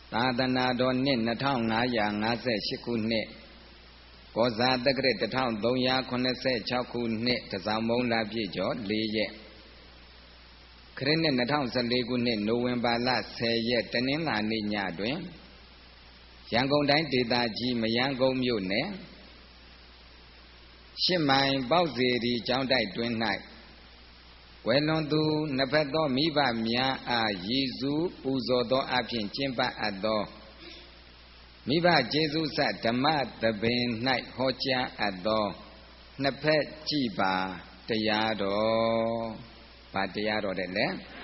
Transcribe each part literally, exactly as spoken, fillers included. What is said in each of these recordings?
သာသနာတော်နှစ်နှစ်ထောင်ငါးရာငါးဆယ်ရှစ်ခုနှစ်ကောဇာတက္ကရာတစ်ထောင်သုံးရာခုနှစ်ဆယ်ခြောက်ခုနှစ်တစောင်းမုံလပြည့်ကျော်လေးရက်ခရစ်နှစ်နှစ်ထောင်ဆယ်လေးခုနှစ်နိုဝင်ဘာလဆယ်ရက်တနင်္လာနေ့ညတွင်ရန်ကုန်တိုင်းဒေသကြီးမရမ်းကုန်းမြို့နယ်ရှစ်မိုင်ပေါက်စေတီကျောင်းတိုက်တွင်၌ကွယ်လွန်သူနှစ်ဖက်သောမိဘများအားရည်စူးပူဇော်သောအဖြစ်ကျင့်ပအပ်သောမိဘကျေးဇူးဆက်ဓမ္မသဘင်၌ဟောကြားအပ်သောနှစ်ဖက်ကြည်ပါတရားတော်ဗာတရားတော်တဲ့လေ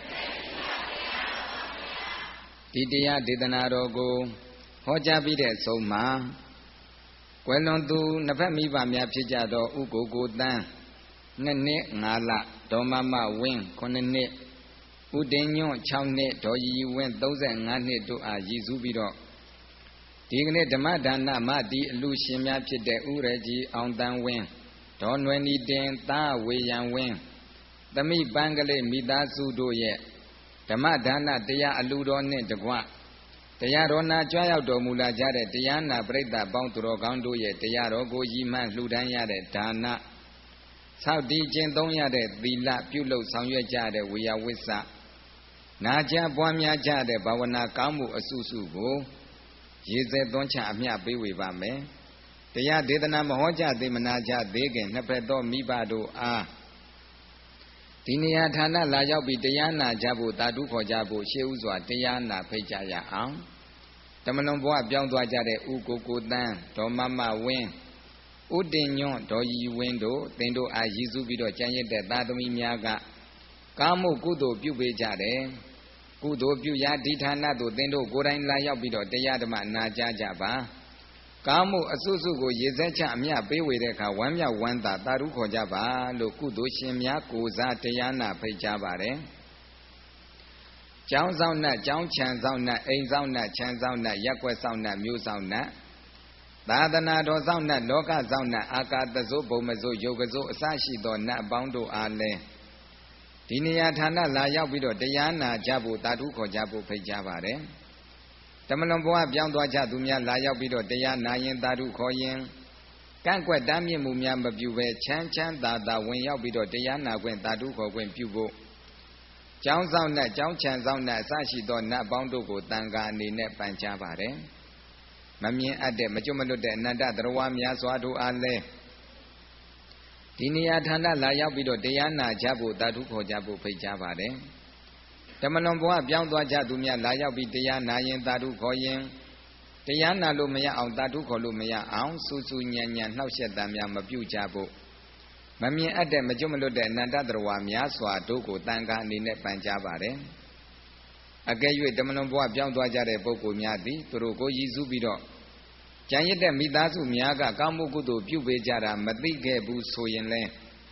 ဒီတရားဒေသနာတော်ကိုဟောကြားပြီးတဲ့အဆုံးမှာကွယ်လွန်သူနှစ်ဖက်မိဘများဖြစ်ကြသောဥကိုကိုတန်းနှစ်နှစ်ငါးလဒေါ်မမဝင်းခုနှစ်နှစ်ဥတင်ညွန့်ခြောက်နှစ်ဒေါ်ရီဝင်းသုံးဆယ်ငါးနှစ်တို့အားရည်စူးပြီးတော့ဒီကနေ့ဓမ္မဒါနမတိအလူရှင်များဖြစ်တဲ့ဥရကြီးအောင်တန်းဝင်းဒေါ်နွယ်နီတင်သားဝေယံဝင်းသမိပန်းကလေးမိသားစုတို့ရဲ့ဓမ္မဒါနတရားအလူတော်နှင့်တကွတရားတော်နာကြွရောက်တော်မူလာကြတဲ့တရားနာပရိသတ်ပေါင်းသူတော်ကောင်းတို့ရဲ့တရားတော်ကိုရည်မှန်းလှူဒန်းရတဲ့ဒါနဆောက်တည်ခြင်းသုံးရတဲ့သီလပြုလုပ်ဆောင်ရွက်ကြတဲ့ဝေယဝိစ္စနာကြပွားများကြတဲ့ဘာဝနာကောင်းမှုအစုစုကိုရေစဲသွန်းချအမျှပေးဝေပါမယ်တရားဒေသနာမဟောကြသေးမနာကြသေးခင်နှစ်ဖက်သောမိဘတို့အားဒီနေရာဌာနလာရောက်ပြီးတရားနာကြဖို့တာတုခေါ်ကြဖို့ရှေးဥစွာတရားနာဖိတ်ကြရအောင်တမလွန်ဘဝပြောင်းသွားကြတဲ့ဥကိုကိုတန်းဒေါ်မမဝင်းဥတင်ညွန့်ဒေါ်ရီဝင်းတို့သင်တို့အားရည်စူးပြီးတော့ကြံရစ်တဲ့သာသမီများကကာမှုကုသိုလ်ပြုပေးကြတယ်ကုသိုလ်ပြုရာဒီဌာနသို့သင်တို့ကိုယ်တိုင်လာရောက်ပြီးတော့တရားဓမ္မနာကြားကြပါကာမှုအစုစုကိုရေစက်ချအမျှပေးဝေတဲ့အခါဝမ်းမြောက်ဝမ်းသာတာရုခေါ်ကြပါလို့ကုသိုလ်ရှင်များကိုစားတရားနာဖိတ်ကြပါတယ်ကျောင်းဆောင်နှင့်ကျောင်းချံဆောင်နှင့်အိမ်ဆောင်နှင့်ချံဆောင်နှင့်ရက်ွက်ဆောင်နှင့်မြို့ဆောင်နှင့်သာသနာတော်ဆောင်နှင့်လောကဆောင်နှင့်အာကာသဇုဘုံမဇုယုတ်ကဇုအစရှိသောနတ်အပေါင်းတို့အားလည်းဒီနေရာဌာနလာရောက်ပြီးတော့တရားနာကြဖို့တာထုခေါ်ကြဖို့ဖိတ်ကြပါတယ်တမလွန်ဘဝပြောင်းသွားကြသူများလာရောက်ပြီးတော့တရားနာရင်တာထုခေါ်ရင်ကန့်ကွက်တားမြစ်မှုများမပြုဘဲချမ်းချမ်းသာသာဝင်ရောက်ပြီးတော့တရားနာခွင့်တာထုခေါ်ခွင့်ပြုဖို့ကျောင်းဆောင်နဲ့ကျောင်းချံဆောင်နဲ့အစရှိသောနတ်အပေါင်းတို့ကိုတန်ခါအနေနဲ့ပန်ကြားပါတယ်မမြင်အပ်တဲ့မကျွတ်မလွတ်တဲ့အနန္တသရဝါများစွာတို့အားလည်းဒီနေရာဌာနလာရောက်ပြီးတော့တရားနာကြဖို့တာထုခေါ်ကြဖို့ဖိတ်ကြားပါတယ်တမလွန်ဘဝပြောင်းသွားကြသူများလာရောက်ပြီးတရားနာရင်တာထုခေါ်ရင်တရားနာလို့မရအောင်တာထုခေါ်လို့မရအောင်စူးစူးညံ့ညံ့နှောက်ယှက်တမ်းများမပြုကြဖို့မမြင်အပ်တဲ့မကျွတ်မလွတ်တဲ့အနန္တသရဝါများစွာတို့ကိုတန်ခါအနေနဲ့ပန်ကြားပါတယ်အကယ်၍တမလွန်ဘဝပြောင်းသွားကြတဲ့ပုဂ္ဂိုလ်များသည်သူတို့ကိုရည်စူးပြီးတော့ကြံရစ်တဲ့မိသားစုများကကောင်းမှုကုသိုလ်ပြုပေးကြတာမသိခဲ့ဘူးဆိုရင်လဲ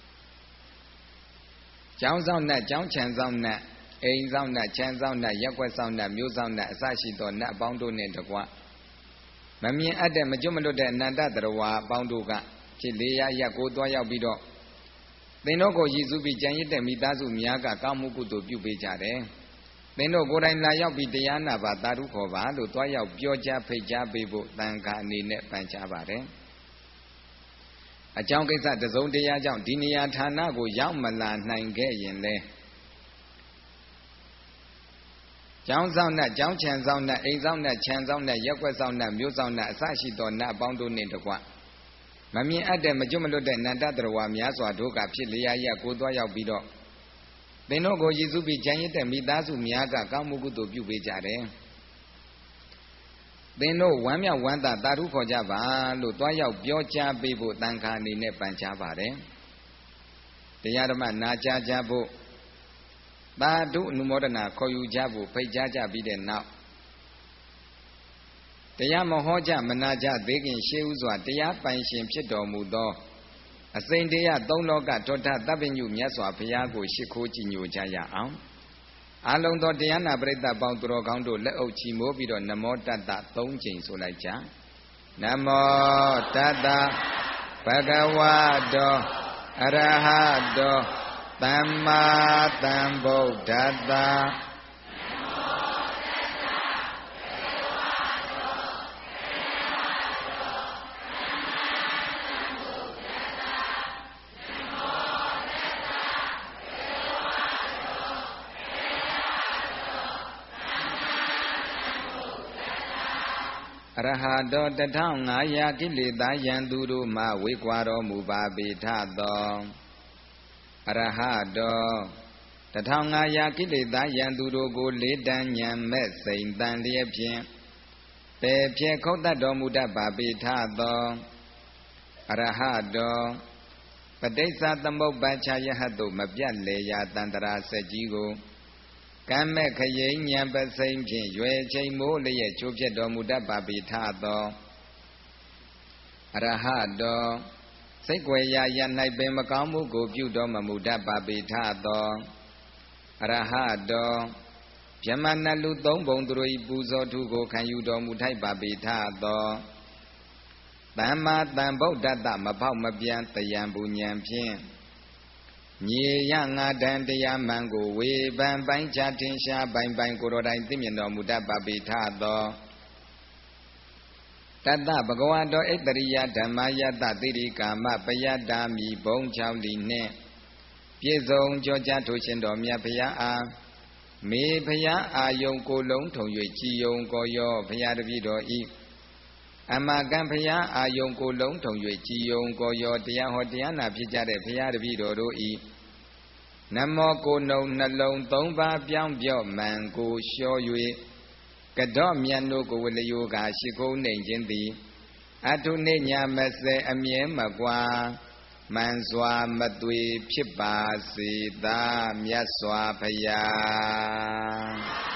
ကျောင်းဆောင်နဲ့ကျောင်းချံဆောင်နဲ့အိမ်ဆောင်နဲ့ခြံဆောင်နဲ့ရက်ွက်ဆောင်နဲ့မြို့ဆောင်နဲ့အစရှိသောနတ်အပေါင်းတို့နှင့်တကွမမြင်အပ်တဲ့မကျွတ်မလွတ်တဲ့အနန္တသရဝါအပေါင်းတို့ကဖြစ်လေရရက်ကိုသွားရောက်ပြီးတော့သင်တို့ကိုရည်စူးပြီးကြံရစ်တဲ့မိသားစုများကကောင်းမှုကုသိုလ်ပြုပေးကြတယ်သင်တို့ကိုယ်တိုင်လာရောက်ပြီးတရားနာပါတာထုခေါ်ပါလို့သွားရောက်ပြောကြားဖိတ်ကြားပေးဖို့တန်ခါအနေနဲ့ပန်ကြားပါတယ်အကြောင်းကိစ္စတစုံတရာကြောင့်ဒီနေရာဌာနကိုရောက်မလာနိုင်ခဲ့ရင်လဲကျောင်းဆောင်နဲ့ကျောင်းချံဆောင်နဲ့အိမ်ဆောင်နဲ့ခြံဆောင်နဲ့ရက်ွက်ဆောင်နဲ့မြို့ဆောင်နဲ့အစရှိသောနတ်အပေါင်းတို့နှင့်တကွမမြင်အပ်တဲ့မကျွတ်မလွတ်တဲ့နန္တသရဝါများစွာတို့ကဖြစ်လျက်ရက်ကိုသွားရောက်ပြီးတော့သင်တို့ကိုရည်စူးပြီးကြံရစ်တဲ့မိသားစုများကကောင်းမှုကုသိုလ်ပြုပေးကြတယ်သင်တို့ဝမ်းမြောက်ဝမ်းသာတာထုခေါ်ကြပါလို့သွားရောက်ပြောကြားပေးဖို့တန်ခါအနေနဲ့ပန်ကြားပါတယ်တရားဓမ္မနာကြားကြဖို့သာဓုအနုမောဒနာခေါ်ယူကြဖို့ဖိတ်ကြားကြပြီးတဲ့နောက်တရားမဟောကြမနာကြသေးခင်ရှေးဥစွာတရားပိုင်ရှင်ဖြစ်တော်မူသောအစိမ့်တရားသုံးလောကထောထသဗ္ဗညုမြတ်စွာဘုရားကိုရှိခိုးကြည်ညိုကြရအောင်အလုံးသောတရားနာပရိသတ်ပေါင်းသူတော်ကောင်းတို့လက်အုပ်ချီမိုးပြီးတော့နမောတတ္တသုံးကြိမ်ဆိုလိုက်ကြနမောတတ္တဘဂဝတောအရဟတောသမ္မာသမ္ဗုဒ္ဓတ္တနမောတတ္တဘဂဝအရဟတောတထောင်ငါးရာကိလေသာယံသူတို့မှဝေကွာတော်မူပါပေထသောအရဟတောတထောင်ငါးရာကိလေသာယံသူတို့ကိုလေးတန်းညံမဲ့စိန်တန်လျက်ဖြင့်ပေဖြင့်ခုတ်တတ်တော်မူတတ်ပါပေထသောအရဟတောပဋိစ္စသမုပ္ပါချယဟတုမပြတ်လေရာတန္တရာစက်ကြီးကိုကမ်းမဲ့ခရိဉ္ဉံပစိမ့်ဖြင့်ရွယ်ချိန်မိုးလျက်ချိုးပြတ်တော်မူတတ်ပါပေထသောအရဟတောစိတ်ွယ်ရာရ၌ပင်မကောင်းမှုကိုပြုတော်မမူတတ်ပါပေထသောအရဟတောဗြဟ္မဏလူသုံးပုံသူတို့၏ပူဇော်ထုကိုခံယူတော်မူထိုက်ပါပေထသောသမ္မာသမ္ဗုဒ္ဓတ္တမဖောက်မပြန်တယံပူဉဏ်ဖြင့်ညီရငါတန်တရားမှန်ကိုဝေဖန်ပိုင်းခြားထင်ရှားပိုင်ပိုင်ကိုယ်တော်တိုင်သိမြင်တော်မူတတ်ပါပေထသောတတ္တဘဂဝတောဣတရိယဓမ္မယတတိရိကာမပယတ္တာမိဘုံ၆လီနှင့်ပြည့်စုံကြောကြားထိုရှင်တော်မြတ်ဖရာအားမေဖရာအာယုံကိုလုံးထုံ၍ကြည်ယုံကိုရောဖရာတပည့်တော်ဤအမကံဖရာအာယုံကိုလုံးထုံ၍ကြည်ယုံကိုရောတရားဟောတရားနာဖြစ်ကြတဲ့ဖရာတပည့်တော်တို့ဤနမောကိုနှုံနှလုံးသုံးပါးပြောင်းပြော့မှန်ကိုလျှော၍ကတော့မြတ်တို့ကိုဝလျိုကရှိခိုးနှိမ်ခြင်းသည်အထုနေညာမစဲအမြဲမကွာမှန်စွာမသွေဖြစ်ပါစေသာမြတ်စွာဘုရား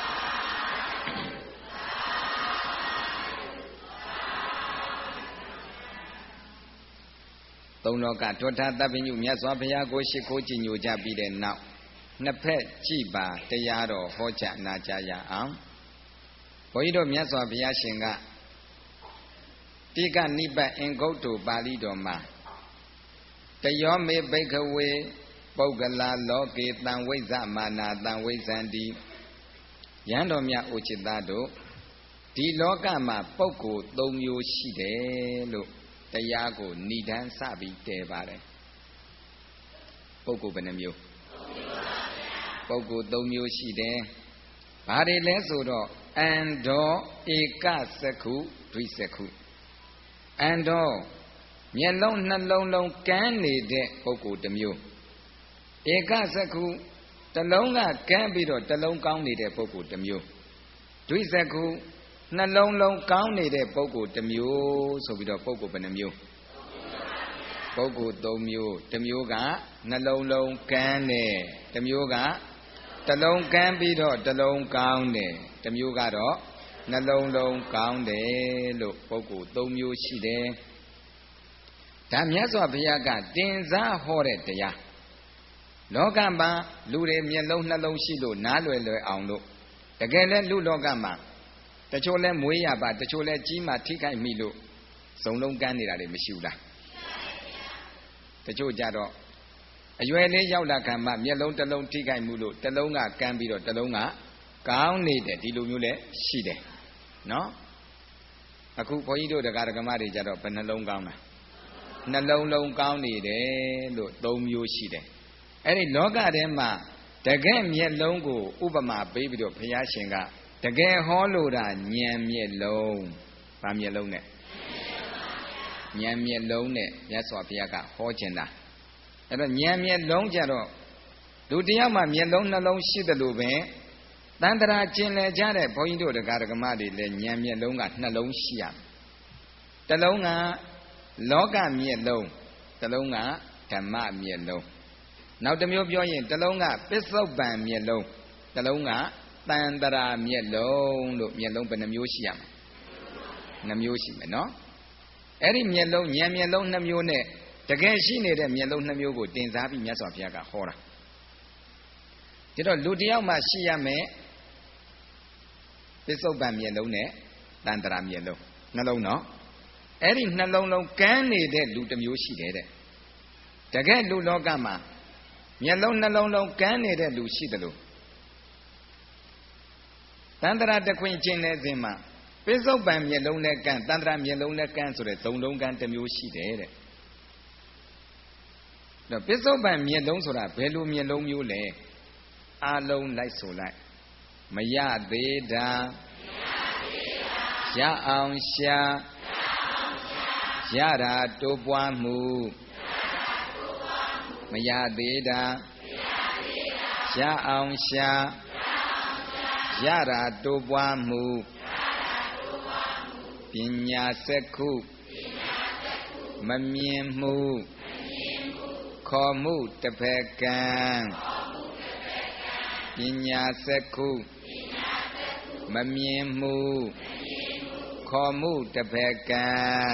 သုံးလောကထွဋ္ဌသဗ္ဗညုမြတ်စွာဘုရားကိုရှိခိုးကြည်ညိုကြပြီးတဲ့နောက်နှစ်ဖက်ကြည်ပါတရားတော်ဟောကြားနာကြရအောင်ဘုန်းကြီးတို့မြတ်စွာဘုရားရှင်ကတိကနိဗ္ဗာန်အင်္ဂုတ္တပါဠိတော်မှာတယောမေဘိက္ခဝေပုဂ္ဂလာလောကေတံဝိဇ္ဇမာနာတံဝိဇ္ဇန္တိယံတော်မြတ်အိုချစ်သားတို့ဒီလောကမှာပုဂ္ဂိုလ်၃မျိုးရှိတယ်လို့တရားကိုဏိဒန်းစပြီးတည်ပါတယ်ပုဂ္ဂိုလ်ဘယ်နှမျိုးပုဂ္ဂိုလ်၃မျိုးရှိတယ်ဘာတွေလဲဆိုတော့အန္တောဧကစက္ခုဒွိစက္ခုအန္တောမျက်လုံးနှလုံးလုံးကန်းနေတဲ့ပုဂ္ဂိုလ်တစ်မျိုးဧကစက္ခုတစ်လုံးကကန်းပြီးတော့တစ်လုံးကောင်းနေတဲ့ပုဂ္ဂိုလ်တစ်မျိုးဒွိစက္ခုနှလုံးလုံးကောင်းနေတဲ့ပုဂ္ဂိုလ်တစ်မျိုးဆိုပြီးတော့ပုဂ္ဂိုလ်ဘယ်နှမျိုးပုဂ္ဂိုလ်၃မျိုးတစ်မျိုးကနှလုံးလုံးကန်းတယ်တစ်မျိုးကတစ်လုံးကန်းပြီးတော့တစ်လုံးကောင်းတယ်တစ်မျိုးကတော့နှလုံးလုံးကောင်းတယ်လို့ပုဂ္ဂိုလ်၃မျိုးရှိတယ်ဒါမြတ်စွာဘုရားကတင်စားဟောတဲ့တရားလောကမှာလူတွေမျက်လုံးနှလုံးရှိလို့နားလွယ်လွယ်အောင်လို့တကယ်လဲလူလောကမှာတချို့လဲမွေးရပါတချို့လဲကြီးမှထိခိုက်မိလို့ဇုံလုံးကန်းနေတာတွေမရှိဘူးလားတချို့ကြတော့အရွယ်လေးရောက်လာခံမှမျက်လုံးတစ်လုံးထိခိုက်မှုလို့တစ်လုံးကကန်းပြီးတော့တစ်လုံးကကောင်းနေတယ်ဒီလိုမျိုးလဲရှိတယ်နော်အခုဘုန်းကြီးတို့တရားဓမ္မတွေကြတော့ဘယ်နှလုံးကောင်းလားနှလုံးလုံးကောင်းနေတယ်လို့၃မျိုးရှိတယ်အဲ့ဒီလောကထဲမှာတကယ်မျက်လုံးကိုဥပမာပေးပြီးတော့ဘုရားရှင်ကတကယ်ဟောလို့တာဉာဏ်မျက်လုံးဗာမျက်လုံးနဲ့ဉာဏ်မျက်လုံးနဲ့မြတ်စွာဘုရားကဟောခြင်းတာအဲ့တော့ဉာဏ်မျက်လုံးကြတော့လူတယောက်မှမျက်လုံးနှလုံးရှိတယ်လို့ပဲတန်တရာကျင်လည်ကြတဲ့ဘုန်းကြီးတို့တရားဓမ္မတွေလည်းဉာဏ်မျက်လုံးကနှလုံးရှိရတစ်လုံးကလောကမျက်လုံးတစ်လုံးကဓမ္မမျက်လုံးနောက်တစ်မျိုးပြောရင်တစ်လုံးကပစ္စုပန်မျက်လုံးတစ်လုံးကတန်တရာမျက်လုံးလို့မျက်လုံးဘယ်နှမျိုးရှိရမလဲနှမျိုးရှိမယ်နော်အဲ့ဒီမျက်လုံးဉာဏ်မျက်လုံးနှမျိုးနဲ့တကယ်ရှိနေတဲ့မျက်လုံးနှမျိုးကိုတင်စားပြီးမြတ်စွာဘုရားကဟောတာဒါတော့လူတယောက်မှရှိရမယ်ပစ္စုပန်မျက်လုံးနဲ့တန်တရာမျက်လုံးနှလုံးနော်အဲ့ဒီနှလုံးလုံးကန်းနေတဲ့လူတစ်မျိုးရှိတယ်တဲ့တကယ်လူလောကမှာမျက်လုံးနှလုံးလုံးကန်းနေတဲ့လူရှိတယ်လို့တန်တရာတခွင်ကျင်နေစဉ်မှာပစ္စုပန်မျက်လုံးနဲ့ကန်းတန်တရာမျက်လုံးနဲ့ကန်းဆိုတဲ့သုံးလုံးကန်းတစ်မျိုးရှိတယ်တဲ့တော့ပစ္စုပန်မျက်လုံးဆိုတာဘယ်လိုမျက်လုံးမျိုးလဲအလုံးလိုက်ဆိုလိုက်မရသေးတာရအောင်ရှာရတာတိုးပွားမှုမရသေးတာရအောင်ရှာရတာတိုးပွားမှုပညာစက္ခုမမြင်မှုခေါ်မှုတစ်ဖက်ကံပညာစက္ခုမမြင်မှုခေါ်မှုတစ်ဖက်ကံ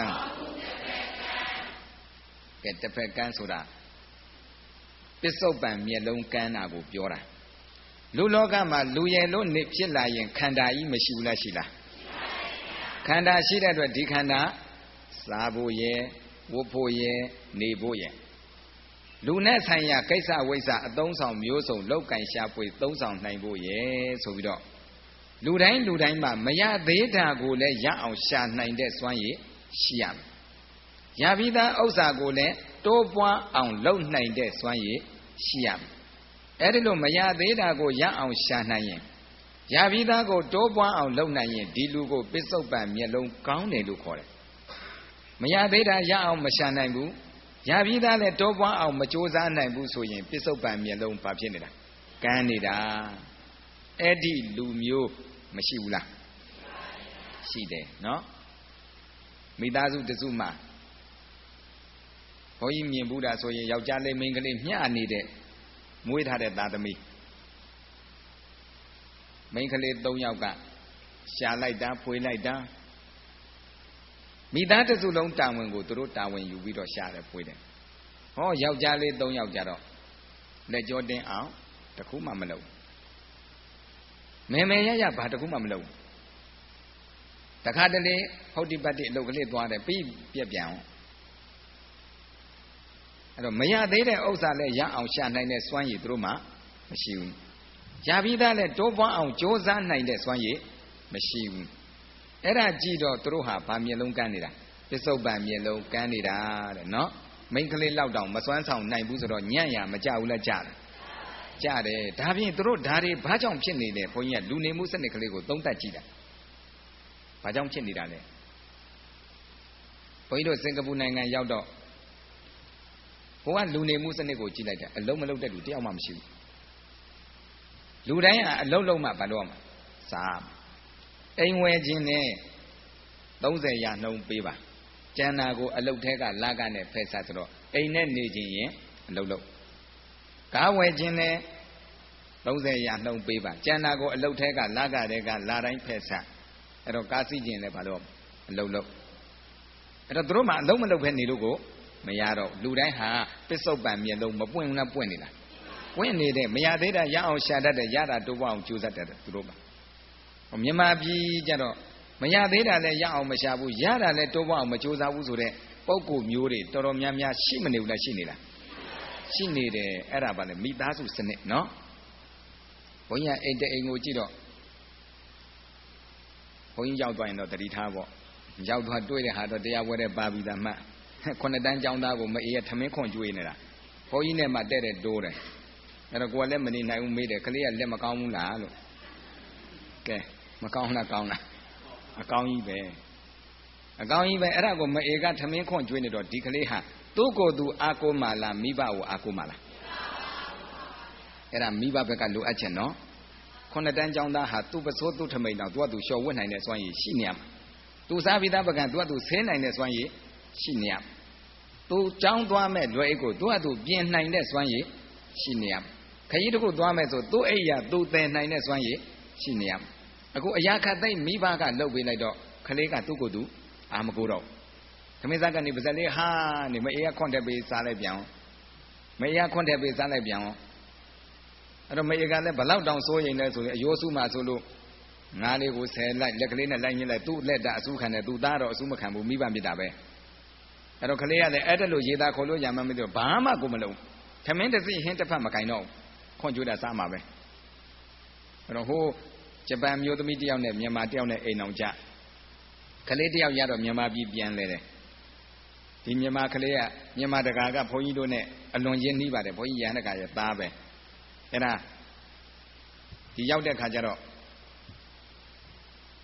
ကဲတစ်ဖက်ကံဆိုတာပစ္စုပန်မျက်လုံးကန်းတာကိုပြောတာလူလောကမှာလူရယ်လို့နေဖြစ်လာရင်ခန္ဓာကြီးမရှိဘူးလားရှိလားခန္ဓာရှိတဲ့အတွက်ဒီခန္ဓာစားဖို့ရယ်ဝတ်ဖို့ရယ်နေဖို့ရယ်လူနဲ့ဆိုင်ရာကိစ္စဝိစ္စအသုံးဆောင်မျိုးစုံလောက်ကင်ရှာပွေသုံးဆောင်နိုင်ဖို့ရယ်ဆိုပြီးတော့လူတိုင်းလူတိုင်းမှာမရသေးတာကိုလည်းရအောင်ရှာနိုင်တဲ့စွမ်းရည်ရှိရမယ်ရပြီးသားဥစ္စာကိုလည်းတိုးပွားအောင်လုပ်နိုင်တဲ့စွမ်းရည်ရှိရမယ်အဲ့ဒီလိုမရသေးတာကိုရအောင်ရှာနိုင်ရင်ရပြီးသားကိုတိုးပွားအောင်လုပ်နိုင်ရင်ဒီလူကိုပစ္စုပန်မျက်လုံးကောင်းတယ်လို့ခေါ်တယ်မရသေးတာရအောင်မရှာနိုင်ဘူးရပြီးသားလည်းတိုးပွားအောင်မကြိုးစားနိုင်ဘူးဆိုရင်ပစ္စုပန်မျက်လုံးဘာဖြစ်နေတာကန်းနေတာအဲ့ဒီလူမျိုးမရှိဘူးလားရှိတယ်နော်မိသားစုတစုမှာဘုန်းကြီးမြင်ဘူးတာဆိုရင်ယောက်ျားလေးမိန်းကလေးမျှနေတဲ့မွေးထားတဲ့သားသမီးမိန်းကလေး၃ယောက်ကရှာလိုက်တာဖွေလိုက်တာမိသားတစုလုံးတာဝန်ကိုသူတို့တာဝန်ယူပြီးတော့ရှာတယ်ဖွေတယ်ဟောယောက်ျားလေး၃ယောက်ကြတော့လက်ကြောတင်းအောင်တခုမှမလုပ်မဲမဲရရဘာတခုမှမလုပ်တခါတလေဟုတ်ဒီပတ်တိအလုပ်ကလေးသွားတယ်ပြီးပြက်ပြန်အောင်အဲ့တော့မရသေးတဲ့ဥစ္စာလည်းရအောင်ရှာနိုင်တဲ့စွမ်းရည်သူတို့မှမရှိဘူးရပြီးသားလည်းတိုးပွားအောင်ကြိုးစားနိုင်တဲ့စွမ်းရည်မရှိဘူးအဲ့ဒါကြည့်တော့သူတို့ဟာဗာမျက်လုံးကန်းနေတာပစ္စုပန်မျက်လုံးကန်းနေတာတဲ့နော်မိန်းကလေးလောက်တောင်မစွမ်းဆောင်နိုင်ဘူးဆိုတော့ညံ့ရမကြဘူးလားကြတယ်ကြတယ်ဒါဖြင့်သူတို့ဓာတွေဘာကြောင့်ဖြစ်နေလဲဘုန်းကြီးကလူနေမှုစနစ်ကလေးကိုသုံးသပ်ကြည့်တာဘာကြောင့်ဖြစ်နေတာလဲဘုန်းကြီးတို့စင်ကာပူနိုင်ငံရောက်တော့ဘုရားလူနေမှုစနစ်ကိုကြည့်လိုက်တယ်အလုံးမလုံးတဲ့လူတယောက်မှမရှိဘူးလူတိုင်းကအလုံးလုံးမှဘာလို့ရမှာစားအိမ်ဝယ်ခြင်းနဲ့သုံးဆယ်ရာနှုန်းပေးပါကျန်တာကိုအလုတ်ထဲကလာကနဲ့ဖက်ဆက်ဆိုတော့အိမ်နဲ့နေခြင်းရင်အလုတ်လုံးကားဝယ်ခြင်းနဲ့သုံးဆယ်ရာနှုန်းပေးပါကျန်တာကိုအလုတ်ထဲကလာကတဲ့ကလာတိုင်းဖက်ဆက်အဲ့တော့ကားစီးခြင်းလည်းဘာလို့အလုတ်လုံးအဲ့တော့သူတို့မှအလုံးမလုံးဖက်နေလို့ကိုမရတော့လူတိုင်းဟာပစ္စုပန်မျက်လုံးမပွင့်ဘူးလားပွင့်နေလားပွင့်နေတဲ့မရသေးတာရအောင်ရှာတတ်တယ်ရတာတိုးပွားအောင်ကြိုးစားတတ်တယ်သူတို့ပါမြန်မာပြည်ကြတော့မရသေးတာလည်းရအောင်မရှာဘူးရတာလည်းတိုးပွားအောင်မကြိုးစားဘူးဆိုတဲ့ပုံကိုမျိုးတွေတော်တော်များများရှိမနေဘူးလားရှိနေလားရှိနေတယ်အဲ့ဒါပါလေမိသားစုစနစ်နော်ဘုန်းကြီးအိမ်တအိမ်ကိုကြည့်တော့ဘုန်းကြီးရောက်သွားရင်တော့တတိထားပေါ့ရောက်သွားတွေ့တဲ့ဟာတော့တရားဝဲတဲ့ပါပြီးသားမှတ်ခုနှစ်တန်းကျောင်းသားကိုမအေးရထမင်းခွန်ကျွေးနေတာဘုန်းကြီးနဲ့မှတဲ့တဲ့တိုးတယ်အဲ့တော့ကိုယ်ကလည်းမနေနိုင်ဘူးမေးတယ်ကလေးကလက်မကောင်းဘူးလားလို့ကဲမကောင်းလားကောင်းလားအကောင်းကြီးပဲအကောင်းကြီးပဲအဲ့ဒါကိုမအေကထမင်းခွန်ကျွေးနေတော့ဒီကလေးဟာသူ့ကိုယ်သူအာကိုမာလားမိဘကိုအာကိုမာလားအဲ့ဒါမိဘဘက်ကလိုအပ်ချက်နော်ခုနှစ်တန်းကျောင်းသားဟာသူ့ပစိုးသူ့ထမိန်တော့သူကသူလျှော်ဝတ်နိုင်တဲ့စွမ်းရည်ရှိနေရမှာသူစားပြီးသားပကံသူကသူဆဲနိုင်တဲ့စွမ်းရည်ရှိနေရမှာသူကြောင်းသွားမဲ့လွယ်အိတ်ကိုသူကသူပြင်နိုင်တဲ့စွမ်းရည်ရှိနေရမှာခရီးတစ်ခုသွားမဲ့ဆိုသူ့အိတ်ရသူတည်နိုင်တဲ့စွမ်းရည်ရှိနေရမှာအခုအရာခတ်သိမ့်မိဘကလှုပ်ပေးလိုက်တော့ခလေးကသူ့ကိုယ်သူအာမကိုတော့သမီးသားကနေပါဇက်လေးဟာနေမအေးရခွန်တက်ပေးစားလိုက်ပြန်မအေးရခွန်တက်ပေးစားလိုက်ပြန်အဲ့တော့မအေးကလည်းဘလောက်တောင်စိုးရင်လဲဆိုရင်အယိုးစုမှဆိုလို့ငါးလေးကိုဆယ်လိုက်လက်ကလေးနဲ့လိုက်ညှစ်လိုက်သူ့လက်တာအဆူခံတယ်သူသားတော့အဆူမခံဘူးမိဘမြစ်တာပဲအဲ့တော့ခလေးကလည်းအဲ့ဒါလို့ရေသားခေါ်လို့ရမှမသိတော့ဘာမှကိုမလုပ်ထမင်းတစ်စီဟင်းတစ်ဖက်မကင်တော့ခွန်ကျွေးတာစားမှာပဲအဲ့တော့ဟိုဂျပန်မျိုးသမီးတယောက်နဲ့မြန်မာတယောက်နဲ့အိမ်အောင်ကြကလေးတယောက်ရတော့မြန်မာပြည်ပြန်လဲတယ်ဒီမြန်မာကလေးကမြန်မာတကာကဘုန်းကြီးတို့နဲ့အလွန်ရင်းနှီးပါတယ်ဘုန်းကြီးရဟန်းတကာရဲ့သားပဲအဲ့ဒါဒီရောက်တဲ့ခါကျတော့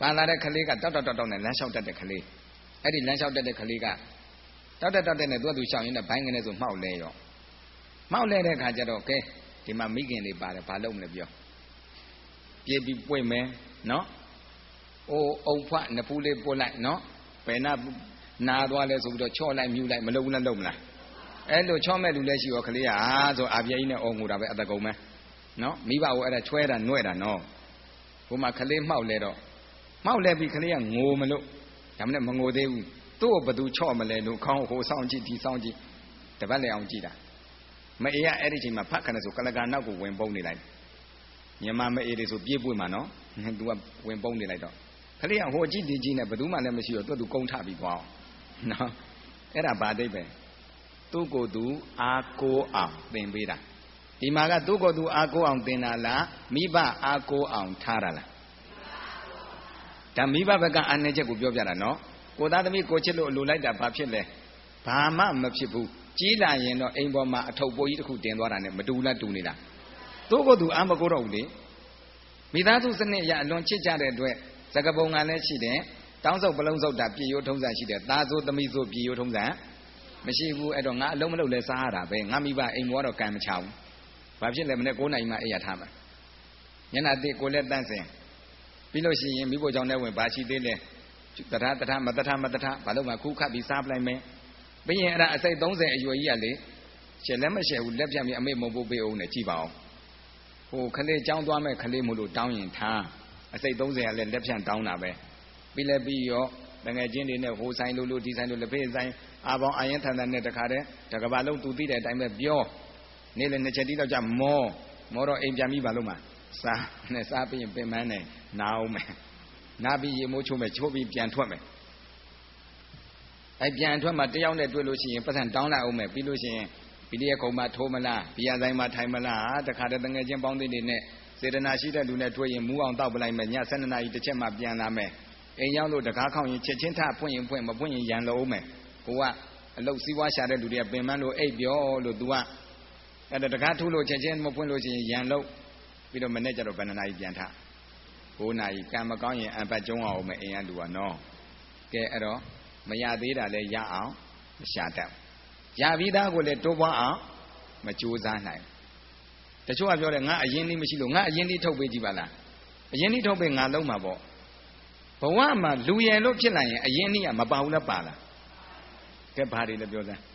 ပါလာတဲ့ကလေးကတောက်တောက်တောက်တောက်နဲ့လမ်းလျှောက်တတ်တဲ့ကလေးအဲ့ဒီလမ်းလျှောက်တတ်တဲ့ကလေးကတောက်တက်တောက်တက်နဲ့သူကသူရှောင်ရင်းနဲ့ဘိုင်းကနေဆိုမှောက်လဲရောမှောက်လဲတဲ့ခါကျတော့ကဲဒီမှာမိခင်လေးပါတယ်ဘာလုပ်မလဲပြောပြေးပြီးပွင့်မယ်နော်အိုးအုံဖွနဖူးလေးပို့လိုက်နော်ဘယ်နာနာသွားလဲဆိုပြီးတော့ချော့လိုက်မြူလိုက်မလုပ်ဘူးလားလုပ်မလားအဲ့လိုချော့မဲ့လူလည်းရှိရောကလေးကအာဆိုအာပြင်းကြီးနဲ့အော်ငူတာပဲအတကုံပဲနော်မိဘကိုအဲ့ဒါချွဲတာနှွဲ့တာနော်ဟိုမှာကလေးမှောက်လဲတော့မှောက်လဲပြီးကလေးကငိုမလို့ဒါမှမဟုတ်မငိုသေးဘူးသူ့ကိုဘသူချော့မလဲလို့ခေါင်းဟိုဆောင်ကြည့်ဒီဆောင်ကြည့်တပတ်လည်းအောင်ကြည့်တာမအေးကအဲ့ဒီချိန်မှာဖတ်ခနဲ့ဆိုကလကာနောက်ကိုဝင်ပုံးနေလိုက်မြန်မာမအေးတွေဆိုပြေးပွင့်မှာနော်သူကဝင်ပုံးနေလိုက်တော့ကလေးကဟိုကြည့်ဒီကြည့်နဲ့ဘသူမှလည်းမရှိတော့သူ့သူကုန်းထပြီးသွားအောင်နော်အဲ့ဒါဘာအိဗယ်သူ့ကိုယ်သူအာကိုအောင်သင်ပေးတာဒီမှာကသူ့ကိုယ်သူအာကိုအောင်သင်တာလားမိဘအာကိုအောင်ထားတာလားဒါမိဘဘက်ကအာနယ်ချက်ကိုပြောပြတာနော်ကိုသားသမီးကိုချစ်လို့အလိုလိုက်တာဘာဖြစ်လဲဘာမှမဖြစ်ဘူးကြီးလာရင်တော့အိမ်ပေါ်မှာအထုပ်ပိုးကြီးတစ်ခုတင်သွားတာနဲ့မတူလားတူနေလားသူ့ကိုယ်သူအာမကိုတော့ဘူးလေမိသားစုစနစ်ရအလွန်ချစ်ကြတဲ့အတွက်စကပုံကလည်းရှိတယ်တောင်းစုပ်ပလုံးစုပ်တာပြည်ရိုးထုံးစံရှိတယ်သားစိုးသမီးစိုးပြည်ရိုးထုံးစံမရှိဘူးအဲ့တော့ငါအလုံးမလုံးလဲစားရတာပဲငါမိဘအိမ်ဘောတော့ကံမချဘူးဘာဖြစ်လဲမနေ့၉နိုင်မှအိပ်ရထားမှာညနာတိကိုလည်းတန်းစင်ပြီးလို့ရှိရင်မိဖို့ကြောင့်လည်းဝင်ဘာရှိသေးလဲတထတထမတထမတထဘာလို့မှခုခတ်ပြီးစားပလိုက်မယ်ပြီးရင်အဲ့ဒါအစိတ်၃၀အရွယ်ကြီးကလေရှယ်လည်းမရှယ်ဘူးလက်ပြတ်ပြီးအမေမုံဖို့ပေးအောင်နဲ့ကြည့်ပါအောင်ဟိုခလေးကြောင်းသွားမဲ့ခလေးမို့လို့တောင်းရင်ထားအစိတ်၃၀ကလည်းလက်ဖြန့်တောင်းတာပဲပြီးလည်းပြီးရောတငယ်ချင်းတွေနဲ့ဟိုဆိုင်လို့လို့ဒီဆိုင်လို့လက်ဖေးဆိုင်အာပေါင်းအရင်ထန်ထန်နဲ့တခါတည်းတကဘာလုံးသူသိတဲ့အတိုင်းပဲပြောနေ့လည်းနှစ်ချက်တီးတော့ကြမောမောတော့အိမ်ပြန်ပြီးပါလို့မှစားနဲ့စားပြီးရင်ပင်မနဲ့နာအောင်မယ်နာပြီးရေမိုးချိုးမယ်ချိုးပြီးပြန်ထွက်မယ်အဲပြန်ထွက်မှတယောက်နဲ့တွေ့လို့ရှိရင်ပတ်စံတောင်းလိုက်အောင်မယ်ပြီးလို့ရှိရင်ဘီလီရဲ့ခုံမှာထိုးမလားဘီယာဆိုင်မှာထိုင်မလားတခါတည်းတငယ်ချင်းပေါင်းသိတွေနဲ့စေတနာရှိတဲ့လူနဲ့တွေ့ရင်မူးအောင်တောက်ပလိုက်မယ်ည၁၂နာရီတစ်ချက်မှပြန်လာမယ်အိမ်ရောက်လို့တကားခေါင်ရင်ချက်ချင်းထဖွင့်ရင်ဖွင့်မဖွင့်ရင်ရန်လို့မယ်ကိုကအလုတ်စည်းဝါးရှာတဲ့လူတွေကပင်မလို့အိပ်ပြောလို့ तू ကအဲ့ဒါတကားထူးလို့ချက်ချင်းမဖွင့်လို့ရှိရင်ရန်လို့ပြီးတော့မနေ့ကျတော့ဘယ်နှနာရီပြန်ထ၉နာရီကံမကောင်းရင်အပတ်ကျုံးအောင်မယ်အိမ်ကလူကနော်ကဲအဲ့တော့မရသေးတာလဲရအောင်မရှာတတ်ရပြီးသားကိုလည်းတိုးပွားအောင်မကြိုးစားနိုင်တချို့ကပြောတယ်ငါအရင်လေးမရှိလို့ငါအရင်လေးထုတ်ပေးကြည့်ပါလားအရင်လေးထုတ်ပေးငါလုံးမှာပေါ့ဘဝမှာလူရယ်လို့ဖြစ်လာရင်အရင်လေးကမပါဘူးလားပါလားကဲဘာတွေလဲပြောစမ်း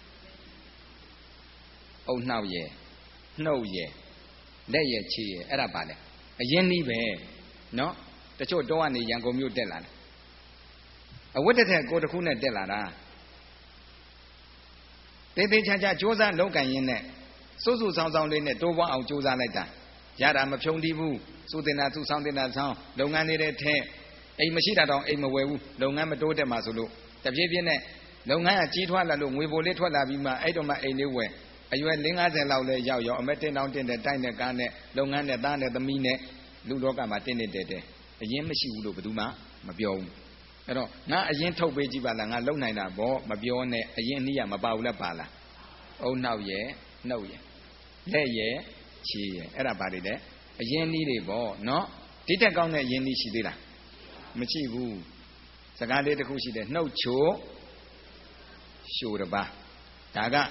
အုံနှောက်ရယ်နှုတ်ရယ်လက်ရယ်ခြေရယ်အဲ့ဒါပါလေအရင်လေးပဲနော်တချို့တော့ကနေရန်ကုန်မြို့တက်လာတယ်အဝတ်တစ်ထက်ကိုတစ်ခုနဲ့တက်လာတာတေးသေးချာချာစ조사လုံးကန်ရင်းနဲ့စိုးစိုးဆောင်းဆောင်းလေးနဲ့တိုးပွားအောင်စ조사လိုက်တာရတာမဖြုံတီးဘူးစုတင်တာသူဆောင်းတင်တာဆောင်းလုပ်ငန်းနေတဲ့ထဲအိမ်မရှိတာတော့အိမ်မဝယ်ဘူးလုပ်ငန်းမတိုးတက်မှဆိုလို့တပြေးပြေးနဲ့လုပ်ငန်းကကြီးထွားလာလို့ငွေပိုလေးထွက်လာပြီးမှအဲ့တော့မှအိမ်လေးဝယ်အရွယ်၄၅၀လောက်လဲရောက်ရောအမတင်တောင်းတင်တဲ့တိုက်နဲ့ကားနဲ့လုပ်ငန်းနဲ့သားနဲ့သမီးနဲ့လူလောကမှာတင်းနေတယ်တဲ့အရင်မရှိဘူးလို့ဘယ်သူမှမပြောဘူးအဲ့တော့ငါအရင်ထုတ်ပေးကြည့်ပါလားငါလုံနိုင်တာဗောမပြောနဲ့အရင်နည်းရမပါဘူးလားပါလားအုံနောက်ရဲ့နှုတ်ရဲ့လက်ရဲ့ခြေရဲ့အဲ့ဒါဘာတွေလဲအရင်နည်းတွေဗောနော်ဒီတက်ကောင်းတဲ့အရင်နည်းရှိသေးလားမရှိဘူးစကားလေးတစ်ခုရှိတယ်နှုတ်ချိုရှိုးတပါဒါက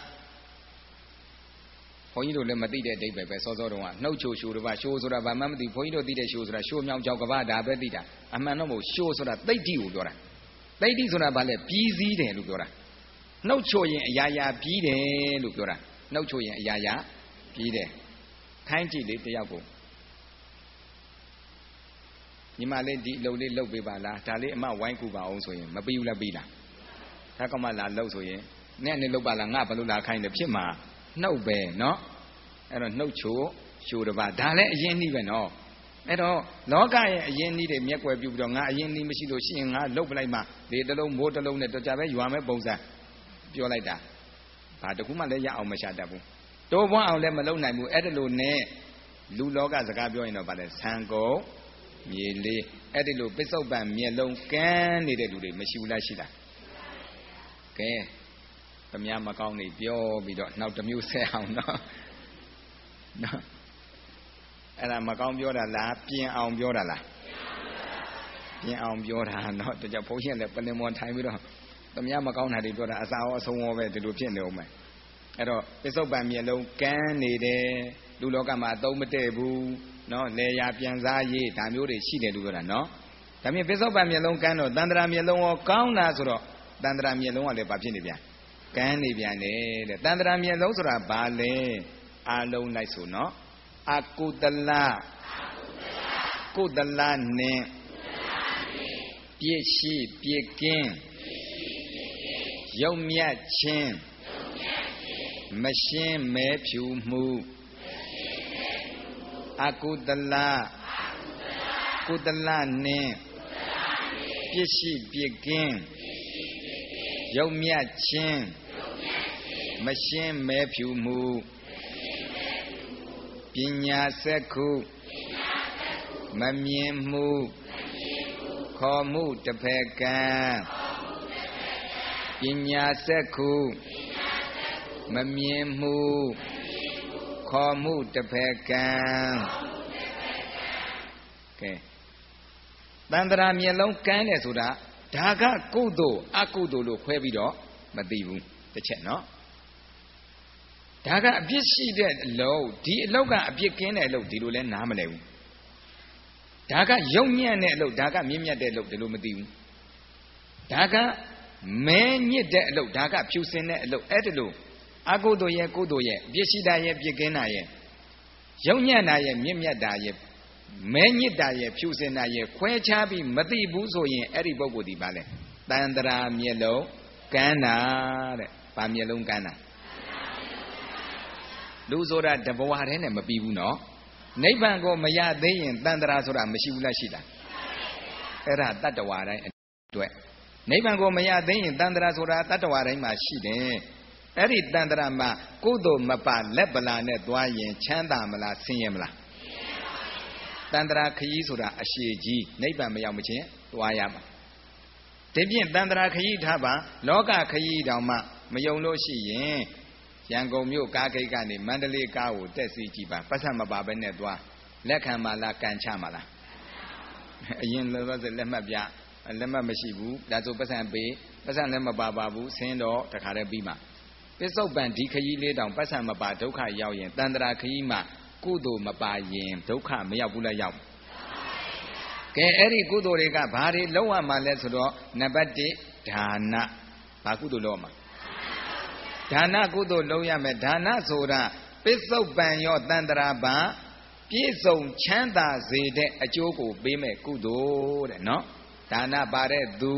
ဘုန်းကြီးတို့လည်းမသိတဲ့အဓိပ္ပာယ်ပဲစောစောတုန်းကနှုတ်ချိုရှိုးတပါရှိုးဆိုတာဘာမှမသိဘုန်းကြီးတို့သိတဲ့ရှိုးဆိုတာရှိုးမြောင်ကြောက်ကဘာဒါပဲသိတာအမှန်တော့မဟုတ်ရှိုးဆိုတာသိဋ္ဌိကိုပြောတာသိဋ္ဌိဆိုတာဘာလဲပြီးစည်းတယ်လို့ပြောတာနှုတ်ချိုရင်အရာရာပြီးတယ်လို့ပြောတာနှုတ်ချိုရင်အရာရာပြီးတယ်ခိုင်းကြည့်လေတယောက်ကိုညီမလေးဒီအလုပ်လေးလုပ်ပေးပါလားဒါလေးအမဝိုင်းကူပါအောင်ဆိုရင်မပြီးဘူးလားပြီးလားဒါကမှလာလုပ်ဆိုရင်နဲ့နဲ့လုပ်ပါလားငါဘယ်လိုလာခိုင်းတယ်ဖြစ်မှာနှုတ်ပဲเนาะအဲ့တော့နှုတ်ချိုရှိုးတပါဒါလည်းအရင်နှီးပဲเนาะအဲ့တော့လောကရဲ့အရင်နှီးတွေမျက်ွယ်ပြုပြီးတော့ငါအရင်နှီးမရှိလို့ရှိရင်ငါလုတ်ပလိုက်မှလေတလုံးမိုးတလုံးနဲ့တော့ကြပဲရွာမဲ့ပုံစံပြောလိုက်တာဘာတခုမှလည်းရအောင်မရှာတတ်ဘူးတိုးပွားအောင်လည်းမလုပ်နိုင်ဘူးအဲ့ဒါလို့နဲ့လူလောကစကားပြောရင်တော့ဗါလဲဆံကုန်မြေလေးအဲ့ဒီလိုပစ္စုပန်မျက်လုံးကန်းနေတဲ့လူတွေမရှိဘူးလားရှိလားကဲဗမာမကောင်းနေပြောပြီးတော့နောက်တစ်မျိုးဆက်အောင်နော်နော်အဲ့ဒါမကောင်းပြောတာလားပြင်အောင်ပြောတာလားပြင်အောင်ပြောတာနော်တကြဘုန်းကြီးလည်းပလင်မော်ထိုင်ပြီးတော့သမ ्या မကောင်းတာတွေပြောတာအစာရောအဆုံးရောပဲဒီလိုဖြစ်နေအောင်မယ်အဲ့တော့ပစ္စုပန်မျက်လုံးကန်းနေတယ်လူလောကမှာအသုံးမတည့်ဘူးနော်လေယာပြန်စားရေးဒါမျိုးတွေရှိတယ်လို့ပြောတာနော်ဒါမြင်ပစ္စုပန်မျက်လုံးကန်းတော့တန္တရာမျက်လုံးရောကောင်းတာဆိုတော့တန္တရာမျက်လုံးကလည်းဘာဖြစ်နေပြန်ကန်းနေပြန်တယ်တဲ့တန္တရာမျက်လုံးဆိုတာဘာလဲအာလုံးလိုက်ဆိုနော်အကုတလကုတလနဲ့ပြည့်ရှိပြည့်ကင်းရုပ်မြတ်ခြင်းမရှင်းမဲဖြူမှုအကုတလကုတလနဲ့ပြည့်ရှိပြည့်ကင်းရုပ်မြတ်ခြင်းမရှင်းမဲဖြူမှုပညာစက္ခုမမြင်မှုခေါ်မှုတစ်ဖက်ကံပညာစက္ခုမမြင်မှုခေါ်မှုတစ်ဖက်ကံကဲတန္တရာမျက်လုံးကန်းတယ်ဆိုတာဒါကကုသိုလ်အကုသိုလ်လို့ခွဲပြီးတော့မသိဘူးတစ်ချက်နော်ဒါကအပြစ်ရှိတဲ့အလုပ်ဒီအလုပ်ကအပြစ်ကင်းတဲ့အလုပ်ဒီလိုလဲနားမလဲဘူးဒါကယုံညံ့တဲ့အလုပ်ဒါကမြင့်မြတ်တဲ့အလုပ်ဒီလိုမသိဘူးဒါကမဲညစ်တဲ့အလုပ်ဒါကဖြူစင်တဲ့အလုပ်အဲ့ဒါလို့အကုသိုလ်ရဲ့ကုသိုလ်ရဲ့အပြစ်ရှိတာရဲ့ပြစ်ကင်းတာရဲ့ယုံညံ့တာရဲ့မြင့်မြတ်တာရဲ့မဲညစ်တာရဲ့ဖြူစင်တာရဲ့ခွဲခြားပြီးမသိဘူးဆိုရင်အဲ့ဒီပုဂ္ဂိုလ်ဒီပါလဲတန္တရာမျက်လုံးကန်းတာတဲ့ဗာမျက်လုံးကန်းတာလူဆိုတာတဘဝတည်းနဲ့မပြီးဘူးနော်နိဗ္ဗာန်ကိုမရသေးရင်တန္တရာဆိုတာမရှိဘူးလားရှိလားအဲ့ဒါတတ္တဝါတိုင်းအတွက်နိဗ္ဗာန်ကိုမရသေးရင်တန္တရာဆိုတာတတ္တဝါတိုင်းမှာရှိတယ်အဲ့ဒီတန္တရာမှာကုသိုလ်မပလက်ပလာနဲ့သွားရင်ချမ်းသာမလားဆင်းရဲမလားတန္တရာခရီးဆိုတာအရှိကြီးနိဗ္ဗာန်မရောက်မချင်းသွားရမှာဒီဖြင့်တန္တရာခရီးထားပါလောကခရီးတောင်မှမယုံလို့ရှိရင်ရန်ကုန်မြို့ကားဂိတ်ကနေမန္တလေးကားကိုတက်စီကြည့်ပါပတ်စံမပါဘဲနဲ့သွားလက်ခံပါလားကန်ချမလားအရင်လောလောဆယ်လက်မှတ်ပြလက်မှတ်မရှိဘူးဒါဆိုပတ်စံပေးပတ်စံလည်းမပါပါဘူးဆင်းတော့တခါတည်းပြီးမှပစ္စုပန်ဒီခရီးလေးတောင်ပတ်စံမပါဒုက္ခရောက်ရင်တန္တရာခရီးမှာကုသိုလ်မပါရင်ဒုက္ခမရောက်ဘူးလားရောက်ကဲအဲ့ဒီကုသိုလ်တွေကဘာတွေလုံးဝမှလဲဆိုတော့နံပါတ်တစ်ဒါနဘာကုသိုလ်လုံးမှာဒါနကုသိုလ်လုံးရမယ်ဒါနဆိုတာပစ္စုပန်ရောတန္တရာပါပြည့်စုံချမ်းသာစေတဲ့အကျိုးကိုပေးမဲ့ကုသိုလ်တဲ့နော်ဒါနပါတဲ့သူ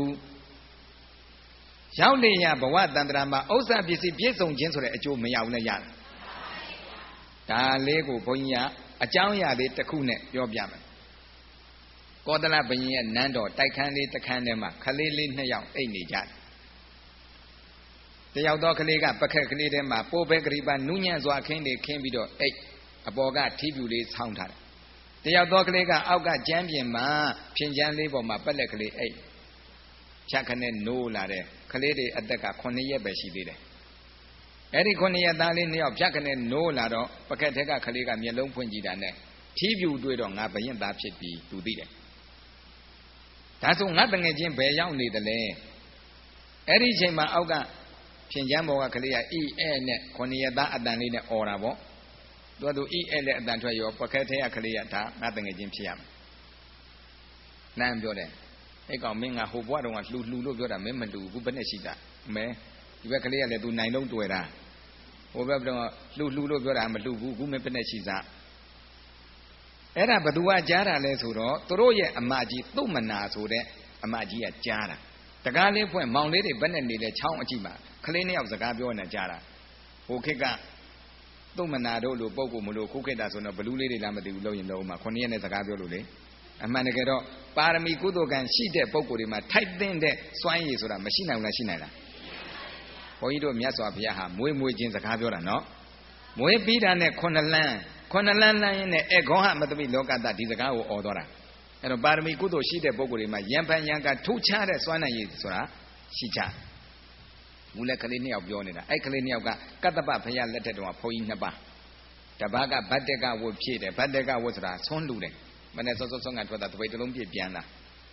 ရောက်နေရဘဝတန္တရာမှာဥစ္စာပစ္စည်းပြည့်စုံခြင်းဆိုတဲ့အကျိုးမရဘူးနဲ့ရတယ်ဒါလေးကိုဘုန်းကြီးကအကြောင်းအရာလေးတစ်ခုနဲ့ပြောပြမယ်ကောသလဘုရင်ရဲ့နန်းတော်တိုက်ခန်းလေးတစ်ခန်းထဲမှာခလေးလေးနှစ်ယောက်အိတ်နေကြတယ်တယောက်တော့ကလေးကပခက်ကလေးထဲမှာပိုးပဲကလေးပါနူးညံ့စွာခင်းနေခင်းပြီးတော့အိတ်အပေါ်ကထီးပြူလေးဆောင်းထားတယ်တယောက်တော့ကလေးကအောက်ကကျမ်းပြင်မှာဖြင်ကျန်းလေးပေါ်မှာပက်လက်ကလေးအိတ်ဖြတ်ခနဲ့နိုးလာတဲ့ကလေးတွေအသက်ကခုနှစ်ရက်ပဲရှိသေးတယ်အဲ့ဒီခုနှစ်ရက်သားလေးနှစ်ယောက်ဖြတ်ခနဲ့နိုးလာတော့ပကက်ထက်ကကလေးကမျက်လုံးဖွင့်ကြည့်တာနဲ့ထီးပြူတွေ့တော့ငါဘရင်သားဖြစ်ပြီသူသိတယ်ဒါဆိုငါတငယ်ချင်းဘယ်ရောက်နေတယ်လဲအဲ့ဒီအချိန်မှာအောက်ကဖြင်ကျန်းဘောကကလေးကဤအဲနဲ့ခုနှစ်ရက်သားအတန်လေးနဲ့អော်တာပေါ့သူကသူဤအဲနဲ့အတန်ထွက်ရောပကက်ထဲကကလေးကဒါငါတငယ်ချင်းဖြစ်ရမယ်နန်းပြောတယ်အဲ့ကောင်မင်းကဟိုဘွားတုန်းကလှူလှူလို့ပြောတာမင်းမလှူဘူးဘယ်နဲ့ရှိတာမဲဒီဘက်ကလေးကလည်းသူနိုင်လုံးတွေ့တာဟိုဘက်ကတော့လှူလှူလို့ပြောတာမလှူဘူးခုမင်းဘယ်နဲ့ရှိစားအဲ့ဒါဘသူကကြားတာလဲဆိုတော့သူတို့ရဲ့အမကြီးသုမနာဆိုတဲ့အမကြီးကကြားတာတကားလေးဖွင့်မောင်လေးတွေဘယ်နဲ့နေလဲချောင်းအကြည့်မှာခလေးနှစ်ယောက်စကားပြောနေကြတာဟိုခေတ်ကသုမနာတို့လိုပုံကူမလို့ခုခေတ်တာဆိုတော့ဘလူးလေးတွေလားမသိဘူးလို့ရင်တော့မှခုနှစ်ရက်နဲ့စကားပြောလို့လေအမှန်တကယ်တော့ပါရမီကုသိုလ်ကံရှိတဲ့ပုံကိုယ်တွေမှာထိုက်သင့်တဲ့စွမ်းရည်ဆိုတာမရှိနိုင်ဘူးလားရှိနိုင်လားဘုန်းကြီးတို့မြတ်စွာဘုရားဟာမွေးမွေးချင်းစကားပြောတာနော်မွေးပြီးတာနဲ့ခုနှစ်လန်းခုနှစ်လန်းလန်းရင်းနဲ့အေဂောဟမတပိလောကတဒီစကားကိုអော်သွားတာအဲ့တော့ပါရမီကုသိုလ်ရှိတဲ့ပုံကိုယ်တွေမှာယံဖန်ယံကထူးခြားတဲ့စွမ်းနိုင်ရည်ဆိုတာရှိကြမူလကလေးနှစ်ယောက်ပြောနေတာအဲ့ကလေးနှစ်ယောက်ကကတ္တပဘုရားလက်ထက်တုန်းကဘုန်းကြီးနှစ်ပါးတပါးကဗတ္တကဝတ်ဖြည့်တယ်ဗတ္တကဝတ်ဆိုတာဆွန်းလူတယ်မနဲ့စောစောစောကထွက်တာတပိတ်တလုံးပြည့်ပြန်လာ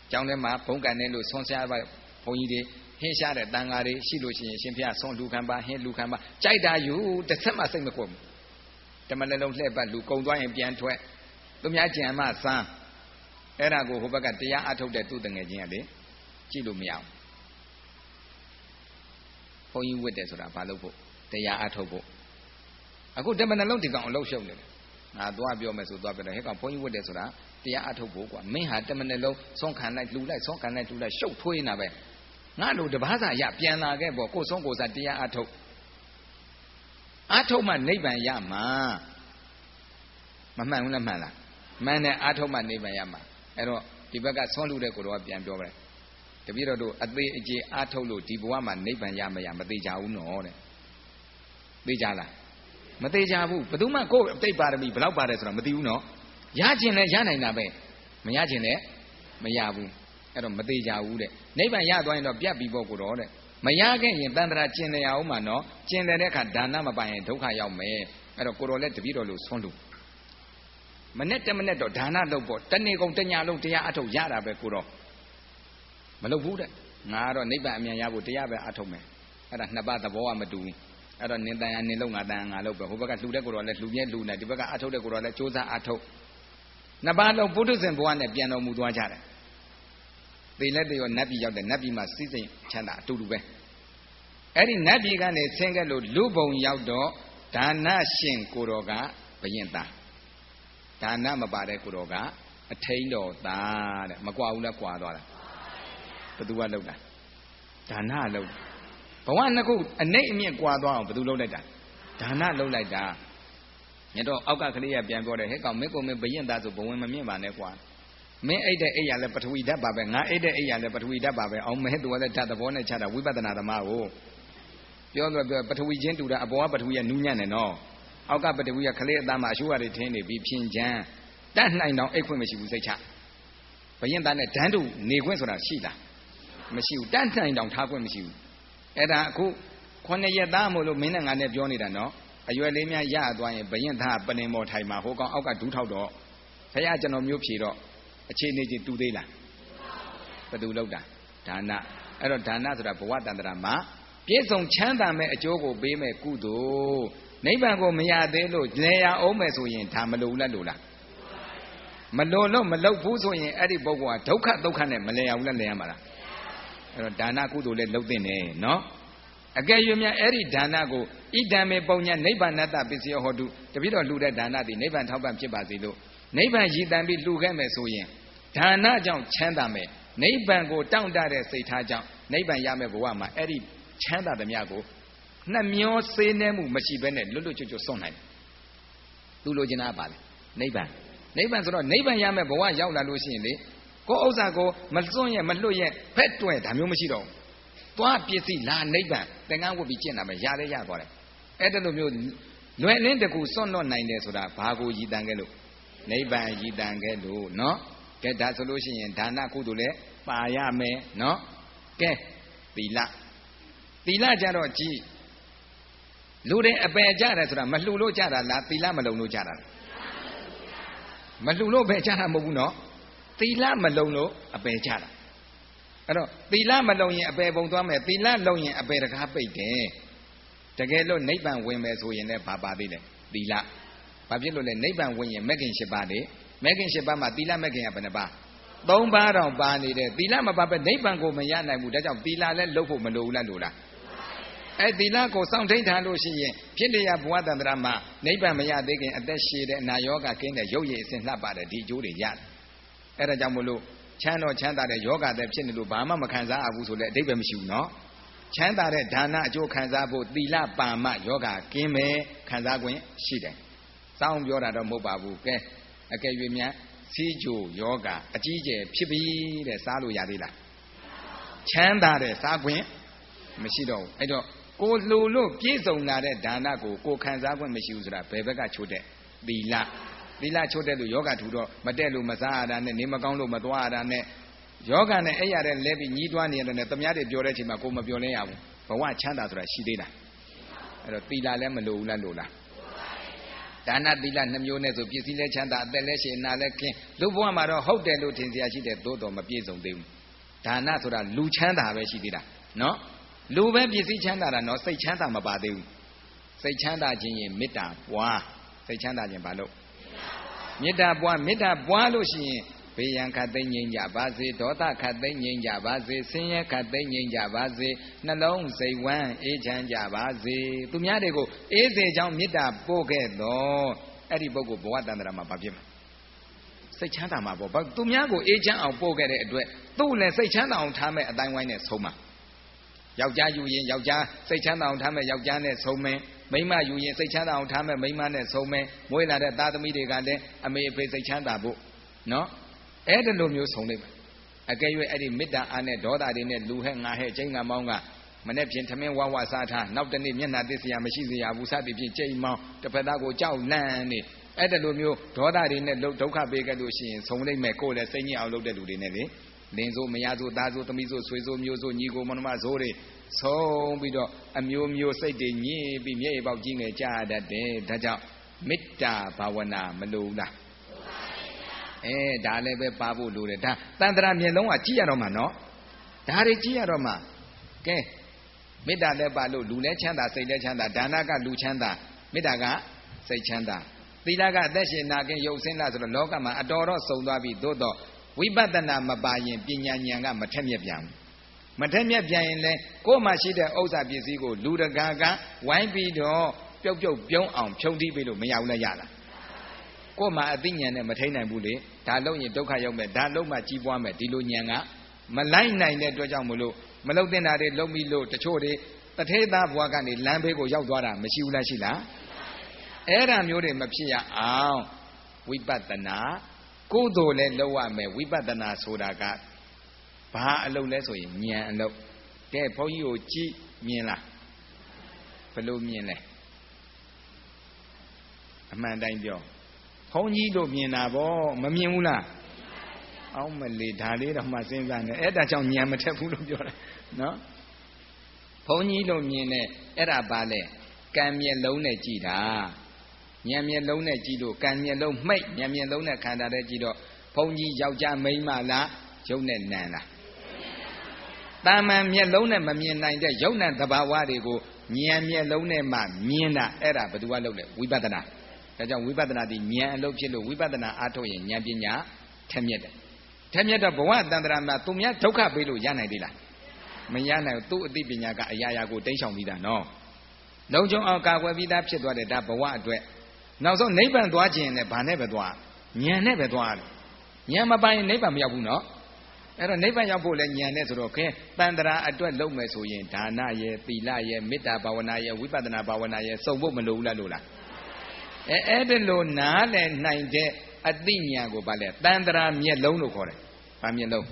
ကျောင်းထဲမှာဘုံကန်နဲ့လို့ဆွန်ဆရာဘုန်းကြီးတွေဟင်းရှားတဲ့တန်ဃာတွေရှိလို့ရှိရင်ရှင်ဖျားဆွန်လူခံပါဟင်းလူခံပါကြိုက်တာယူတစ်ဆက်မှစိတ်မကွဘူးတမလည်းလုံးလှည့်ပတ်လူကုံသွားရင်ပြန်ထွက်သူများကြံမှစမ်းအဲ့ဒါကိုဟိုဘက်ကတရားအထုတ်တဲ့သူ့တငယ်ချင်းကလေကြည့်လို့မရဘူးဘုန်းကြီးဝတ်တယ်ဆိုတာဘာလို့ဖို့တရားအထုတ်ဖို့အခုတမနှလုံးဒီကောင်အလုပ်ရှုပ်နေတယ်ငါသွားပြောမယ်ဆိုသွားပြောတယ်ဟဲ့ကောင်ဘုန်းကြီးဝတ်တယ်ဆိုတာတရားအထုတ်ဖို့ကွာမင်းဟာတမနှလုံးဆုံးခံလိုက်လူလိုက်ဆုံးခံလိုက်လူလိုက်ရှုပ်ထွေးနေတာပဲငါလိုတဘာသာရပြန်လာခဲ့ပေါ့ကိုဆုံးကိုစားတရားအထုတ်အထုတ်မှနိဗ္ဗာန်ရမှာမမှန်ဘူးလားမှန်လားမှန်တယ်အထုတ်မှနိဗ္ဗာန်ရမှာအဲ့တော့ဒီဘက်ကဆွန့်လူတဲ့ကိုတော့ပြန်ပြောပါလေတပည့်တော်တို့အသေးအကျေအထုတ်လို့ဒီဘဝမှာနိဗ္ဗာန်ရမရမသေးကြဘူးနော်တဲ့သိကြလားမသေးကြဘူးဘယ်သူမှကိုယ်အတိတ်ပါရမီဘယ်လောက်ပါတယ်ဆိုတာမသိဘူးနော်ရခြင်းနဲ့ရနိုင်တာပဲမရခြင်းနဲ့မရဘူးအဲ့တော့မသေးကြဘူးတဲ့နိဗ္ဗာန်ရသွားရင်တော့ပြတ်ပြီးပေါ့ကိုတော့တဲ့မရခဲ့ရင်တန်ត្រာကျင်နေရအောင်မှာနော်ကျင်တဲ့အခါဒါနမပိုင်ရင်ဒုက္ခရောက်မယ်အဲ့တော့ကိုတော်လည်းတပည့်တော်လို့ဆွန့်လူမနဲ့တမနဲ့တော့ဒါနလုပ်ပေါ့တနေ့ကုန်တညလုံးတရားအထုတ်ရတာပဲကိုတော့မလုပ်ဘူးတဲ့ငါကတော့နိဗ္ဗာန်အမြန်ရဖို့တရားပဲအထုတ်မယ်အဲ့ဒါနှစ်ပါးသဘောကမတူဘူးအဲ့တော့နင်တန်ရနင်လုံးငါတန်ငါလုံးပဲဟိုဘက်ကလှူတဲ့ကိုတော့လည်းလှူမြဲလှူနေဒီဘက်ကအထုတ်တဲ့ကိုတော့လည်းစ조사အထုတ်နှစ်ပါးလုံးပုထုဇဉ်ဘဝနဲ့ပြန်တော်မူသွားကြတယ်သေလက်တရောနတ်ပြည်ရောက်တဲ့နတ်ပြည်မှာစိစိမ်ချမ်းသာအတူတူပဲအဲ့ဒီနတ်ပြည်ကနေဆင်းခဲ့လို့လူဘုံရောက်တော့ဒါနရှင်ကိုတော်ကဘယင်သားဒါနမပါတဲ့ကိုတော်ကအထိန်တော်သားတဲ့မကွာဘူးလားကွာသွားတာဘယ်သူကလောက်တာဒါနလောက်ဘဝနှစ်ခုအနှိမ့်အမြင့်ကွာသွားအောင်ဘယ်သူလောက်လိုက်တာဒါနလောက်လိုက်တာညတော့အောက်ကကလေးကပြန်ပြောတယ်ဟဲ့ကောင်မင်းကိုမင်းဘယင်သားဆိုဘဝင်မမြင့်ပါနဲ့ကွာမင်းအိတ်တဲ့အိတ်ရလဲပထဝီဓာတ်ပါပဲငါအိတ်တဲ့အိတ်ရလဲပထဝီဓာတ်ပါပဲအောင်မဲသူကလည်းဓာတ်သဘောနဲ့ခြားတာဝိပဿနာဓမ္မကိုပြောတော့ပြောပထဝီချင်းတူတာအပေါ်ကပထဝီကနူးညံ့တယ်နော်အောက်ကပထဝီကခလေးအသားမှာအရှိုးရတွေထင်းနေပြီးဖြင်ချမ်းတတ်နိုင်တော့အိတ်ခွင့်မရှိဘူးစိတ်ချဘယင်သားနဲ့ဒန်းတူနေခွင့်ဆိုတာရှိလားမရှိဘူးတတ်နိုင်တော့ထားခွင့်မရှိဘူးအဲ့ဒါအခုခုနှစ်ရက်သားမို့လို့မင်းနဲ့ငါနဲ့ပြောနေတာနော်အရွယ်လေးများရသွားရင်ဘယင်သားပလင်မော်ထိုင်မှာဟိုကောင်အောက်ကဒူးထောက်တော့ဖခင်ကျွန်တော်မျိုးဖြေတော့အခြေအနေချင်းတူသေးလားဘယ်သူလောက်တာဒါနအဲ့တော့ဒါနဆိုတာဘဝတန္တရာမှာပြည့်စုံချမ်းသာမဲ့အကျိုးကိုပေးမဲ့ကုသိုလ်နိဗ္ဗာန်ကိုမရသေးလို့လဲရအောင်မယ်ဆိုရင်ဒါမလိုလားလို့လားမလိုလို့မလုပ်ဘူးဆိုရင်အဲ့ဒီပုဂ္ဂိုလ်ကဒုက္ခဒုက္ခနဲ့မလဲရဘူးလားလဲရမှာလားအဲ့တော့ဒါနကုသိုလ်လည်းလုပ်သင့်တယ်နော်အကယ်၍များအဲ့ဒီဒါနကိုဣဒံမေပုံညာနိဗ္ဗာန်တပစ္စယောဟောတုတပိတော့လှူတဲ့ဒါနသည်နိဗ္ဗာန်ထောက်ပံ့ဖြစ်ပါစေလို့နိဗ္ဗာန်ရည်တန်ပြီးလှူခဲ့မယ်ဆိုရင်ဒါနကြောင့်ချမ်းသာမယ်နိဗ္ဗာန်ကိုတောင့်တတဲ့စိတ်ထားကြောင့်နိဗ္ဗာန်ရမယ်ဘဝမှာအဲ့ဒီချမ်းသာသမျှကိုနှမျောစေးနေမှုမရှိဘဲနဲ့လွတ်လွတ်ကျွတ်ကျွတ်စွန့်နိုင်တယ်သူလိုချင်တာပါလေနိဗ္ဗာန်နိဗ္ဗာန်ဆိုတော့နိဗ္ဗာန်ရမယ်ဘဝရောက်လာလို့ရှိရင်လေကိုယ်ဥစ္စာကိုမစွန့်ရမလွတ်ရဖက်တွယ်ဒါမျိုးမရှိတော့ဘူးသွားပစ္စည်းလာနိဗ္ဗာန်သင်္ကန်းဝတ်ပြီးကျင့်တာပဲရလဲရသွားတယ်အဲ့ဒါလိုမျိုးလွယ်လင်းတကူစွန့်လွတ်နိုင်တယ်ဆိုတာဘာကိုရည်တန်ခဲ့လို့နိဗ္ဗာန်ရည်တန်ခဲ့လို့နော်ကဲဒါဆိုလို့ရှိရင်ဒါနကုသိုလ်လည်းပါရမယ်နော်ကဲသီလသီလကြတော့ကြည်လူတွေအပယ်ကြတယ်ဆိုတာမလှူလို့ကြတာလားသီလမလုံလို့ကြတာလားမလှူလို့ပဲကြတာမဟုတ်ဘူးနော်သီလမလုံလို့အပယ်ကြတာအဲ့တော့သီလမလုံရင်အပယ်ပုံသွားမယ်သီလလုံရင်အပယ်တကားပိတ်တယ်တကယ်လို့နိဗ္ဗာန်ဝင်မယ်ဆိုရင်လည်းဘာပါသေးလဲသီလဘာဖြစ်လို့လဲနိဗ္ဗာန်ဝင်ရင်မဂ်ခင်၈ပါးလေမဂ်ခင်၈ပါးမှာသီလမဂ်ခင်ကဘယ်နှပါးသုံးပါးတော့ပါနေတယ်သီလမပါပဲနိဗ္ဗာန်ကိုမရနိုင်ဘူးဒါကြောင့်သီလလည်းလုပ်ဖို့မလိုဘူးလားလို့လားအဲ့သီလကိုစောင့်ထိန်ထားလို့ရှိရင်ဖြစ်လျာဘဝတန္တရာမှာနိဗ္ဗာန်မရသေးခင်အသက်ရှည်တဲ့အနာရောဂါကင်းတဲ့ရုပ်ရည်အစဉ်လှပတဲ့ဒီအကျိုးတွေရတယ်အဲ့ဒါကြောင့်မို့လို့ချမ်းတော်ချမ်းသာတဲ့ယောဂတဲ့ဖြစ်နေလို့ဘာမှမခံစားအဘူးဆိုလည်းအတိတ်ပဲမရှိဘူးနော်ချမ်းသာတဲ့ဒါနအကျိုးခံစားဖို့သီလပါမယောဂကင်းမယ်ခံစား권ရှိတယ်စောင်းပြောတာတော့မဟုတ်ပါဘူးကဲအကယ်၍များစီးကြိုယောဂအကြီးကျယ်ဖြစ်ပြီတဲ့စားလို့ရသေးလားချမ်းသာတဲ့စား권မရှိတော့ဘူးအဲ့တော့ကိုလှူလို့ပြည့်စုံလာတဲ့ဒါနကိုကိုခံစား권မရှိဘူးဆိုတာဘယ်ဘက်ကချိုးတဲ့သီလသီလချိုးတဲ့လို့ယောဂထူတော့မတက်လို့မစားရတာနဲ့နေမကောင်းလို့မသွားရတာနဲ့ယောဂနဲ့အဲ့ရတဲ့လဲပြီးညီးတွားနေရတယ်နဲ့သမ ्या တွေပြောတဲ့အချိန်မှာကိုမပြောလဲရဘူးဘဝချမ်းသာဆိုတာရှိသေးလားအဲ့တော့သီလလည်းမလိုဘူးလားလို့လားဒဒါနသီလနှမျိုးနဲ့ဆိုပစ္စည်းလဲချမ်းသာအသက်လဲရှည်နာလဲခင်းလူဘဝမှာတော့ဟုတ်တယ်လို့ထင်စရာရှိတယ်သို့တော်မပြည့်စုံသေးဘူးဒါနဆိုတာလူချမ်းသာပဲရှိသေးတာနော်လူပဲပစ္စည်းချမ်းသာတာနော်စိတ်ချမ်းသာမပါသေးဘူးစိတ်ချမ်းသာခြင်းရင်မေတ္တာပွားစိတ်ချမ်းသာခြင်းဘာလို့မေတ္တာပွားမေတ္တာပွားလို့ရှိရင်ဘေးရန်ခတ်သိမ့်ငြိမ်းကြပါစေဒေါသခတ်သိမ့်ငြိမ်းကြပါစေဆင်းရဲခတ်သိမ့်ငြိမ်းကြပါစေနှလုံးစိတ်ဝမ်းအေးချမ်းကြပါစေသူများတွေကိုအေးစေကြောင်းမေတ္တာပို့ခဲ့တော့အဲ့ဒီပုဂ္ဂိုလ်ဘဝတန်တရာမှာဘာဖြစ်မလဲစိတ်ချမ်းသာမှာပေါ့သူများကိုအေးချမ်းအောင်ပို့ခဲ့တဲ့အတွက်သူ့လည်းစိတ်ချမ်းသာအောင်ထားမဲ့အတိုင်းဝိုင်းနဲ့ဆုံးမှာယောက်ျားယူရင်ယောက်ျားစိတ်ချမ်းသာအောင်ထားမဲ့ယောက်ျားနဲ့ဆုံးမယ်မိန်းမယူရင်စိတ်ချမ်းသာအောင်ထားမဲ့မိန်းမနဲ့ဆုံးမယ်မွေးလာတဲ့သားသမီးတွေကလည်းအမေအဖေစိတ်ချမ်းသာဖို့နော်အဲ့ဒီလိုမျိုးဆုံးလိုက်ပါအကယ်၍အဲ့ဒီမေတ္တာအားနဲ့ဒေါသတွေနဲ့လူဟဲ့ငါဟဲ့ချိန်ငါမောင်းကမနေ့ပြင်ထမင်းဝဝစားထားနောက်တနေ့မျက်နှာသစ်စရာမရှိစရာဘူးစသည်ဖြင့်ချိန်မောင်းတစ်ဖက်သားကိုကြောက်လန့်နေအဲ့ဒီလိုမျိုးဒေါသတွေနဲ့ဒုက္ခပေးခဲ့လို့ရှိရင်ဆုံးလိုက်မယ်ကိုယ်လည်းစိတ်ညစ်အောင်လုပ်တဲ့လူတွေနဲ့လေလင်းစိုးမယားစိုးသားစိုးသမီးစိုးဆွေစိုးမျိုးစိုးညီကိုမနမစိုးတွေဆုံးပြီးတော့အမျိုးမျိုးစိတ်တွေညစ်ပြီးမျက်ရည်ပေါက်ကြီးငယ်ကြတတ်တယ်ဒါကြောင့်မေတ္တာဘာဝနာမလိုဘူးလားအဲဒါလည်းပဲပါဖို့လိုတယ်ဒါတန်ត្រာမျက်လုံးကကြည့်ရတော့မှာနော်ဒါတွေကြည့်ရတော့မှာကဲမေတ္တာလည်းပါလို့လူလည်းချမ်းသာစိတ်လည်းချမ်းသာဒါနကလူချမ်းသာမေတ္တာကစိတ်ချမ်းသာသီလကအသက်ရှင်နာကင်းရုပ်ဆင်းလာဆိုတော့လောကမှာအတော်တော့စုံသွားပြီသို့တော့ဝိပဿနာမပါရင်ပညာဉာဏ်ကမထက်မြက်ပြန်ဘူးမထက်မြက်ပြန်ရင်လည်းကိုယ်မှာရှိတဲ့ဥစ္စာပစ္စည်းကိုလူတကာကဝိုင်းပြီးတော့ပြုတ်ပြုတ်ပြုံးအောင်ဖြုံးတီးပေးလို့မရဘူးလားရလားကိုယ်မှာအသိဉာဏ်နဲ့မထိန်နိုင်ဘူးလေဒါလုံးရင်ဒုက္ခရောက်မယ်ဒါလုံးမှကြီးပွားမယ်ဒီလိုဉာဏ်ကမလိုက်နိုင်တဲ့အတွက်ကြောင့်မလို့မလုံတဲ့တာတွေလုံးပြီးလို့တချို့တွေတထေသားဘွားကနေလမ်းဘေးကိုရောက်သွားတာမရှိဘူးလားရှိလားအဲ့ဒါမျိုးတွေမဖြစ်ရအောင်ဝိပဿနာကုသိုလ်လည်းလုပ်ရမယ်ဝိပဿနာဆိုတာကဘာအလုပ်လဲဆိုရင်ဉာဏ်အလုပ်ကဲဘုန်းကြီးကိုကြည့်မြင်လားဘယ်လိုမြင်လဲအမှန်တိုင်းပြောဘုန်းကြီးတို့မြင်တာဗောမမြင်ဘူးလားအောက်မလေးဒါလေးတော့မှစဉ်းစားနေအဲ့ဒါကြောင့်ဉာဏ်မထက်ဘူးလို့ပြောတာနော်ဘုန်းကြီးတို့မြင်တဲ့အဲ့ဒါပါလေကံမျက်လုံးနဲ့ကြည့်တာဉာဏ်မျက်လုံးနဲ့ကြည့်လို့ကံမျက်လုံးမှိတ်ဉာဏ်မျက်လုံးနဲ့ခန္ဓာနဲ့ကြည့်တော့ဘုန်းကြီးယောက်ျားမိန်းမလားယုတ်နဲ့နံလားတာမန်မျက်လုံးနဲ့မမြင်နိုင်တဲ့ယုတ်နဲ့သဘာဝတွေကိုဉာဏ်မျက်လုံးနဲ့မှမြင်တာအဲ့ဒါဘယ်သူကလုပ်လဲဝိပဿနာဒါကြောင့်ဝိပဿနာဒီဉာဏ်အလုပ်ဖြစ်လို့ဝိပဿနာအားထုတ်ရင်ဉာဏ်ပညာထက်မြက်တယ်ထက်မြက်တော့ဘဝတန်ត្រာမှာသူများဒုက္ခပေးလို့ရနိုင်သေးလားမရနိုင်ဘူးသူ့အသိပညာကအရာရာကိုတိမ့်ဆောင်ပြီးတာနော်လုံခြုံအောင်ကာကွယ်ပြီးသားဖြစ်သွားတယ်ဒါဘဝအတွက်နောက်ဆုံးနိဗ္ဗာန်သွားခြင်းနဲ့ဘာနဲ့ပဲသွားဉာဏ်နဲ့ပဲသွားတယ်ဉာဏ်မပိုင်နိဗ္ဗာန်မရောက်ဘူးနော်အဲ့တော့နိဗ္ဗာန်ရောက်ဖို့လဲဉာဏ်နဲ့ဆိုတော့ခဲတန်ត្រာအတွက်လုပ်မယ်ဆိုရင်ဒါနရဲ့သီလရဲ့မေတ္တာဘာဝနာရဲ့ဝိပဿနာဘာဝနာရဲ့စုံဖို့မလိုဘူးလားလို့လားအဲအဲ့ဒီလိုနားလည်နိုင်တဲ့အသိဉာဏ်ကိုဗာလဲတန်ត្រာမျက်လုံးလို့ခေါ်တယ်ဗာမျက်လုံး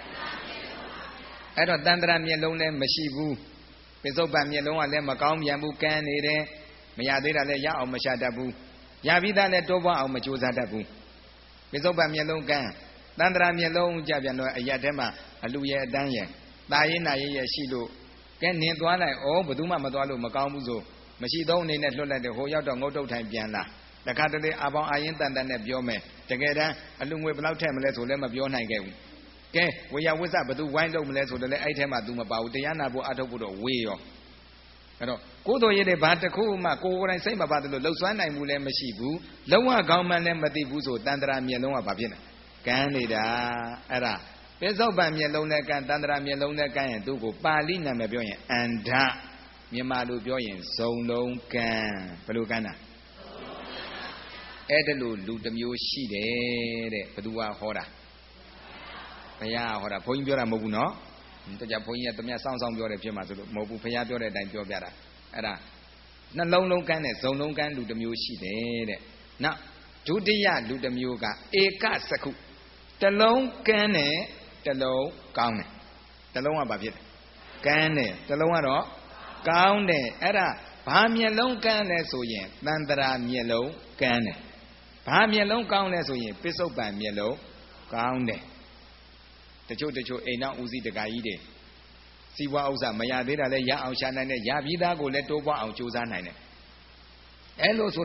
အဲ့တော့တန်ត្រာမျက်လုံးလည်းမရှိဘူးပိဿုပန်မျက်လုံးကလည်းမကောင်းပြန်ဘူးကန်းနေတယ်မရသေးတာလည်းရအောင်မရှာတတ်ဘူးရပြီးသားလည်းတိုးပွားအောင်မကြိုးစားတတ်ဘူးပိဿုပန်မျက်လုံးကန်းတန်ត្រာမျက်လုံးကြပြန်တော့အရက်ထဲမှာအလူရဲ့အတန်းရဲ့ตาရင်နာရဲ့ရှိလို့ကဲနင်သွားလိုက်ဩဘယ်သူမှမသွားလို့မကောင်းဘူးဆိုမရှိတော့အနေနဲ့လွတ်လိုက်တယ်ဟိုရောက်တော့ငုတ်တုတ်ထိုင်ပြန်လာတခါတလေအပေါင်းအရင်တန်တန်နဲ့ပြောမယ်တကယ်တမ်းအလူငွေဘယ်လောက်ထည့်မလဲဆိုလည်းမပြောနိုင်ခဲ့ဘူးကဲဝေယဝိဇ္ဇဘယ်သူဝိုင်းလုပ်မလဲဆိုတော့လည်းအဲ့ထဲမှာ तू မပါဘူးတရားနာဖို့အထုတ်ဖို့တော့ဝေးရောအဲ့တော့ကိုယ်တော်ရည်တွေဘာတစ်ခုမှကိုယ်ကိုယ်တိုင်စိတ်မပါတယ်လို့လှုပ်ဆွမ်းနိုင်မှုလည်းမရှိဘူးလုံးဝကောင်းမှန်းလည်းမသိဘူးဆိုတန်ត្រာမျက်လုံးကဘာဖြစ်လဲကန်းနေတာအဲ့ဒါပိဿုပန်မျက်လုံးနဲ့ကန်းတန်ត្រာမျက်လုံးနဲ့ကန်းရင်သူ့ကိုပါဠိနာမည်ပြောရင်အန္ဓမြန်မာလိုပြောရင်ဇုံလုံးကန်းဘယ်လိုကန်းတာအဲ့ဒါလိုလူတစ်မျိုးရှိတယ်တဲ့ဘယ်သူကဟောတာဘုရားဟောတာဘုန်းကြီးပြောတာမဟုတ်ဘူးနော်တကြဘုန်းကြီးကတမန်စောင်းစောင်းပြောတယ်ဖြစ်မှာဆိုလို့မဟုတ်ဘူးဘုရားပြောတဲ့အတိုင်းပြောပြတာအဲ့ဒါနှလုံးလုံးကန်းနဲ့ဇုံလုံးကန်းလူတစ်မျိုးရှိတယ်တဲ့နောက်ဒုတိယလူတစ်မျိုးကဧကစကုတလုံးကန်းနဲ့တလုံးကောင်းတယ်တလုံးကဘာဖြစ်လဲကန်းတယ်တလုံးကတော့ကောင်းတယ်အဲ့ဒါဘာမျက်လုံးကန်းလဲဆိုရင်တန်ត្រာမျက်လုံးကန်းတယ်ဘာမျက်လုံးကောင်းလဲဆိုရင်ပိဿုပန်မျက်လုံးကောင်းတယ်တချို့တချို့အိမ်နောက်ဦးစီးတကာကြီးတွေစီးပွားဥစ္စာမရသေးတာလဲရအောင်ရှာနိုင်တယ်ရပြီးသားကိုလည်းတိုးပွားအောင်ကြိုးစားနိုင်တယ်အဲ့လိုဆိုတော့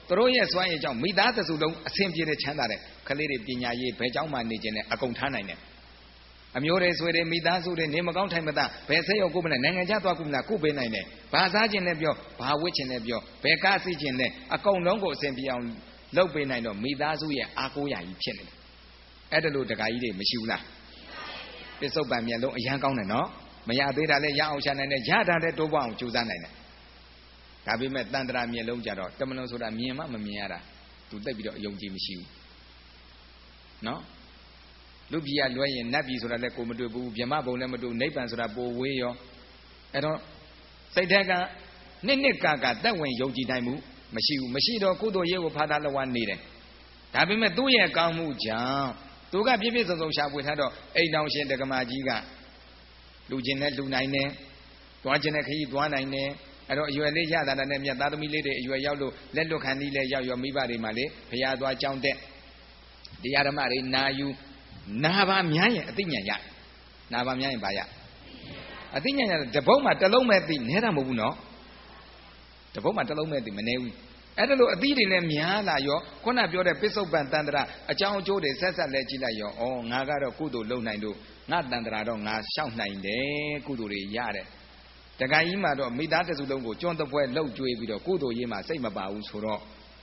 သူတို့ရဲ့စွမ်းရည်ကြောင့်မိသားစုလုံးအဆင်ပြေတဲ့ချမ်းသာတဲ့ကလေးတွေပညာရေးဘယ်ကြောင့်မှနေခြင်းနဲ့အကုန်ထားနိုင်တယ်အမျိုးတွေဆွေတွေမိသားစုတွေနေမကောင်းထိုင်မသားဘယ်ဆက်ရောက်ကိုမလဲနိုင်ငံခြားသွားကိုမလားကုပေးနိုင်တယ်ဘာစားခြင်းနဲ့ပြောဘာဝတ်ခြင်းနဲ့ပြောဘယ်ကားစီးခြင်းနဲ့အကုန်လုံးကိုအဆင်ပြေအောင်လုပ်ပေးနိုင်တော့မိသားစုရဲ့အားကိုးရာကြီးဖြစ်နေတယ်အဲ့ဒါလို့တခါကြီးတွေမရှိဘူးလားပစ္စုပန်မျက်လုံးအရန်ကောင်းတယ်နော်မရသေးတာလည်းရအောင်ရှာနိုင်တယ်ရတာလည်းတိုးပွားအောင်ကြိုးစားနိုင်တယ်ဒါပေမဲ့တန်တရာမျက်လုံးကြတော့တမလွန်ဆိုတာမြင်မှမမြင်ရတာသူသိပြီးတော့အယုံကြည်မရှိဘူးနော်လူပြည်ကလွဲရင်နတ်ပြည်ဆိုတာလည်းကိုမတွေ့ဘူးဗြဟ္မဘုံလည်းမတွေ့နိဗ္ဗာန်ဆိုတာပိုဝေးရောအဲ့တော့စိတ်ထက်ကနှစ်နှစ်ကာကာတက်ဝင်ယုံကြည်နိုင်မှုမရှိဘူးမရှိတော့ကုသိုလ်ရေးကိုဖာသာလဝနေတယ်ဒါပေမဲ့သူ့ရဲ့ကောင်းမှုကြောင့်သူကပြည့်ပြည့်စုံစုံရှာဖွေထားတော့အိမ်တော်ရှင်တက္ကမကြီးကလူချင်းနဲ့လူနိုင်တယ်သွားခြင်းနဲ့ခရီးသွားနိုင်တယ်အဲ့တော့အရွယ်လေးရတာနဲ့မြတ်သားသမီးလေးတွေအရွယ်ရောက်လို့လက်လွတ်ခံနည်းလဲရောက်ရောမိဘတွေမှလေဘုရားသွားကြောင်းတက်တရားဓမ္မတွေနာယူနာပါများရင်အသိဉာဏ်ရနာပါများရင်ဘာရအသိဉာဏ်ရတပုတ်မှာတစ်လုံးမဲ့သိနဲတာမဟုတ်ဘူးနော်တပုတ်မှာတစ်လုံးမဲ့သိမနေဘူးအဲ့ဒါလို့အသီးတွေလည်းများလာရောခုနပြောတဲ့ပစ္စုပန်တန်တရာအကြောင်းအကျိုးတွေဆက်ဆက်လဲကြည့်လိုက်ရောဩငါကတော့ကုသိုလ်လုပ်နိုင်လို့ငါတန်တရာတော့ငါရှောက်နိုင်တယ်ကုသိုလ်တွေရတယ်တခါကြီးမှတော့မိသားစုလုံးကိုကျွန်းတပွဲလှုပ်ကြွေးပြီးတော့ကုသိုလ်ရေးမှစိတ်မပါဘူးဆိုတော့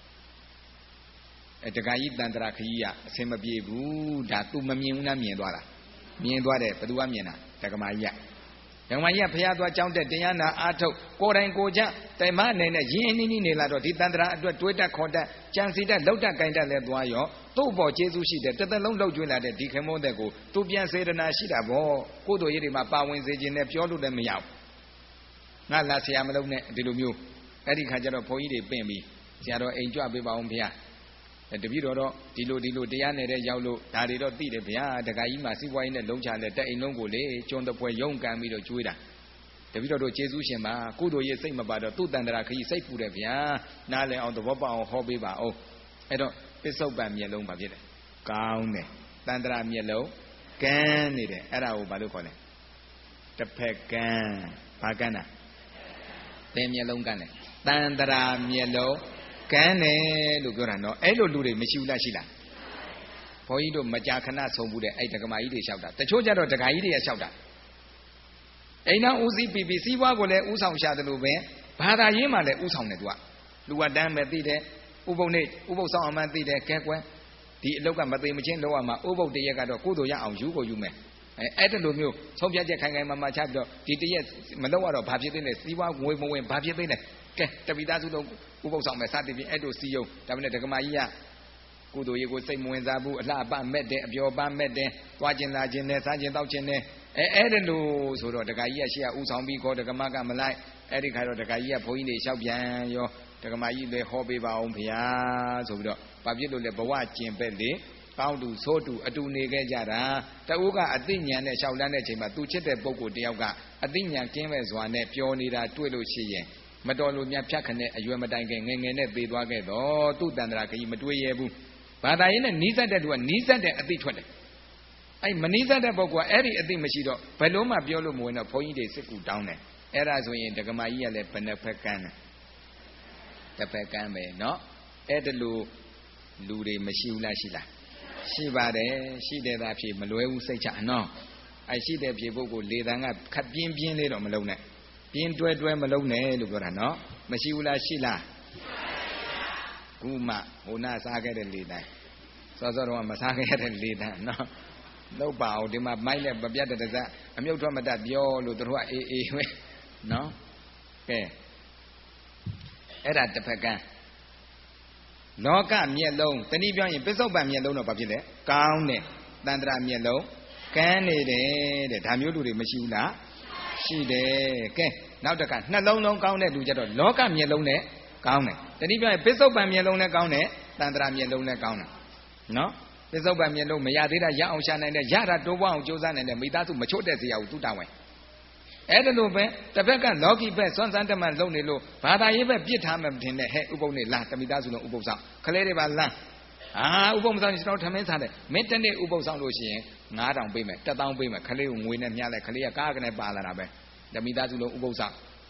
အဲတခါကြီးတန်တရာခကြီးကအဆင်မပြေဘူးဒါ तू မမြင်ဘူးလားမြင်သွားတာမြင်သွားတယ်ဘယ်သူကမြင်တာတက္ကမကြီးကဓမ္မကြီးကဖျားသွားကြောင်းတဲ့တရားနာအားထုတ်ကိုယ်တိုင်ကိုယ်ကျတိုင်မအနေနဲ့ရင်းအင်းနှီးနှီးနေလာတော့ဒီတန်တရာအတွက်တွေးတတ်ခေါ်တတ်ကြံစီတတ်လောက်တတ်ကြိုင်တတ်လဲသွားရောသူ့အပေါ်ကျေးဇူးရှိတယ်တစ်သက်လုံးလှုပ်ကြွေးလာတဲ့ဒီခေမိုးတဲ့ကိုသူပြန်စေတနာရှိတာဗောကိုယ်တို့ရေးတွေမှာပါဝင်စေခြင်းနဲ့ပြောလို့လည်းမရဘူးငါလာဆရာမလုံးနဲ့ဒီလိုမျိုးအဲ့ဒီခါကျတော့ဘုန်းကြီးတွေပင့်ပြီးဆရာတော်အိမ်ကြွပေးပါအောင်ဖေ။တပည့်တော်တော့ဒီလိုဒီလိုတရားနယ်ရောက်လို့ဒါတွေတော့သိတယ်ဗျာတခါကြီးမှစီးပွားရေးနဲ့လုံးချလဲတက်အိမ်လုံးကိုလေကျွန်းတပွဲရုံကန်ပြီးတော့ကျွေးတာတပည့်တော်တို့ကျေးဇူးရှင်ပါကုသိုလ်ရေးစိတ်မပါတော့သူ့တန်တရာခကြီးစိတ်ပူတယ်ဗျာနားလည်အောင်သဘောပေါက်အောင်ဟောပေးပါအောင်အဲ့တော့ပစ္စုပန်မျက်လုံးပါဖြစ်တယ်ကောင်းတယ်တန်တရာမျက်လုံးကန်းနေတယ်အဲ့ဒါကိုဘာလို့ခေါ်လဲတစ်ဖက်ကန်းဘာကန်းတာသင်မျက်လုံးကန်းတယ်တန်တရာမျက်လုံးကန်းတယ်လို့ပြောတာနော်အဲ့လိုလူတွေမရှိဘူးလားရှိလားဘုန်းကြီးတို့မကြာခဏဆုံးဘူးတဲ့အဲ့ဒကမာကြီးတွေလျှောက်တာတချို့ကြတော့ဒကာကြီးတွေကလျှောက်တာအိမ်တော်ဦးစီးပြီးပြီးစီးပွားကိုလည်းဥဆောင်ရှာတယ်လို့ပဲဘာသာရေးမှလည်းဥဆောင်တယ်သူကလူဝတန်းပဲသိတယ်ဥပုပ်နေဥပုပ်ဆောင်အမှန်သိတယ်ကဲကွယ်ဒီအလောက်ကမသိမချင်းလောက်ရမှာဥပုပ်တရက်ကတော့ကုသိုလ်ရအောင်ယူကိုယူမယ်အဲအဲ့တလိုမျိုးဆုံးဖြတ်ချက်ခိုင်ခိုင်မာမာချပြီးတော့ဒီတရက်မလောက်ရတော့ဘာဖြစ်သေးလဲစီးပွားငွေမဝင်ဘာဖြစ်သေးလဲကဲတပိသားစုလုံးဥပုပ်ဆောင်မယ်စသည်ဖြင့်အဲ့တို့စီယုံဒါပေမဲ့ဒကမာကြီးကကုသိုလ်ရေးကိုစိတ်မဝင်စားဘူးအလှပမဲ့တယ်အပျော်ပန်းမဲ့တယ်သွားကျင်လာခြင်းနဲ့စားခြင်းတောက်ခြင်းနဲ့အဲအဲ့ဒါလို့ဆိုတော့ဒကာကြီးကရှေ့ကဥဆောင်ပြီးခေါ်ဒကမကမလိုက်အဲ့ဒီခါတော့ဒကာကြီးကဘုန်းကြီးတွေလျှောက်ပြန်ရောဒကမကြီးလည်းဟောပေးပါအောင်ဗျာဆိုပြီးတော့ဘာဖြစ်လို့လဲဘဝကျင်ပဲ့လေကောင်းတူဆိုးတူအတူနေခဲ့ကြတာတဦးကအသိဉာဏ်နဲ့လျှောက်လန်းတဲ့အချိန်မှာသူချစ်တဲ့ပုဂ္ဂိုလ်တယောက်ကအသိဉာဏ်ကင်းမဲ့စွာနဲ့ပြောနေတာတွေ့လို့ရှိရင်မတော်လို့မြတ်ဖြတ်ခနဲ့အရွယ်မတိုင်ခင်ငယ်ငယ်နဲ့သေသွားခဲ့တော့သူ့တန်တရာခကြီးမတွေးရဘူးဘာသာရေးနဲ့နီးစပ်တဲ့သူကနီးစပ်တဲ့အသိထွက်တယ်အဲ့မနီးစပ်တဲ့ပုဂ္ဂိုလ်ကအဲ့ဒီအသိမရှိတော့ဘယ်လို့မှပြောလို့မဝင်တော့ဘုန်းကြီးတွေစစ်ကူတောင်းတယ်အဲ့ဒါဆိုရင်ဒကမာကြီးကလည်းဘယ်နှဖက်ကန်းတယ်တစ်ဖက်ကန်းပဲเนาะအဲ့ဒါလို့လူတွေမရှိဘူးလားရှိလားရှိပါတယ်ရှိတယ်သာဖြေမလွဲဘူးစိတ်ချနော်အဲ့ရှိတဲ့ဖြေပုဂ္ဂိုလ်လေတန်းကခပ်ပြင်းပြင်းလေးတော့မလုံးနဲ့ပြင်းတွဲတွဲမလုံးနဲ့လို့ပြောတာနော်မရှိဘူးလားရှိလားခုမှဟိုနာစားခဲ့တဲ့လေတန်းစောစောတော့မစားခဲ့တဲ့လေတန်းနော်လောက်ပါအောင်ဒီမှာမိုက်နဲ့မပြတ်တဲ့တစားအမြုပ်ထွက်မတတ်ပြောလို့တို့ကအေးအေးပဲနော်ကဲအဲ့ဒါတစ်ဖက်ကန်းလောကမျက်လုံးတနည်းပြောရင်ပစ္စုပန်မျက်လုံးတော့ဘာဖြစ်လဲကောင်းတယ်တန်တရာမျက်လုံးကန်းနေတယ်တဲ့ဒါမျိုးလူတွေမရှိဘူးလားရှိတယ်ကဲနောက်တစ်ခါနှလုံးလုံးကောင်းတဲ့လူကြတော့လောကမျက်လုံးနဲ့ကောင်းတယ်တနည်းပြောရင်ပစ္စုပန်မျက်လုံးနဲ့ကောင်းတယ်တန်တရာမျက်လုံးနဲ့ကောင်းတယ်နော်ပစ္စုပန်မျက်လုံးမရသေးတာရအောင်ရှာနိုင်တယ်ရတာတိုးပွားအောင်ကြိုးစားနိုင်တယ်မိသားစုမချို့တဲ့စရာကိုသူတာဝန်အဲ့ဒါလို့ပဲတစ်ဖက်ကလောကီဘက်စွန့်စမ်းတမန်လုံနေလို့ဘာသာရေးဘက်ပြစ်ထားမှမထင်နဲ့ဟဲ့ဥပုပ်နေလားတမိသားစုလုံးဥပုပ်ဆောင်ခလေးတွေပါလမ်းအာဥပုပ်မဆောင်ရင်ကျွန်တော်ထမင်းစားတယ်မင်းတနေ့ဥပုပ်ဆောင်လို့ရှိရင်ငါးထောင်ပေးမယ်တစ်သောင်းပေးမယ်ခလေးကိုငွေနဲ့မျှလိုက်ခလေးကကားကနေပါလာတာပဲတမိသားစုလုံးဥပုပ်ဆောင်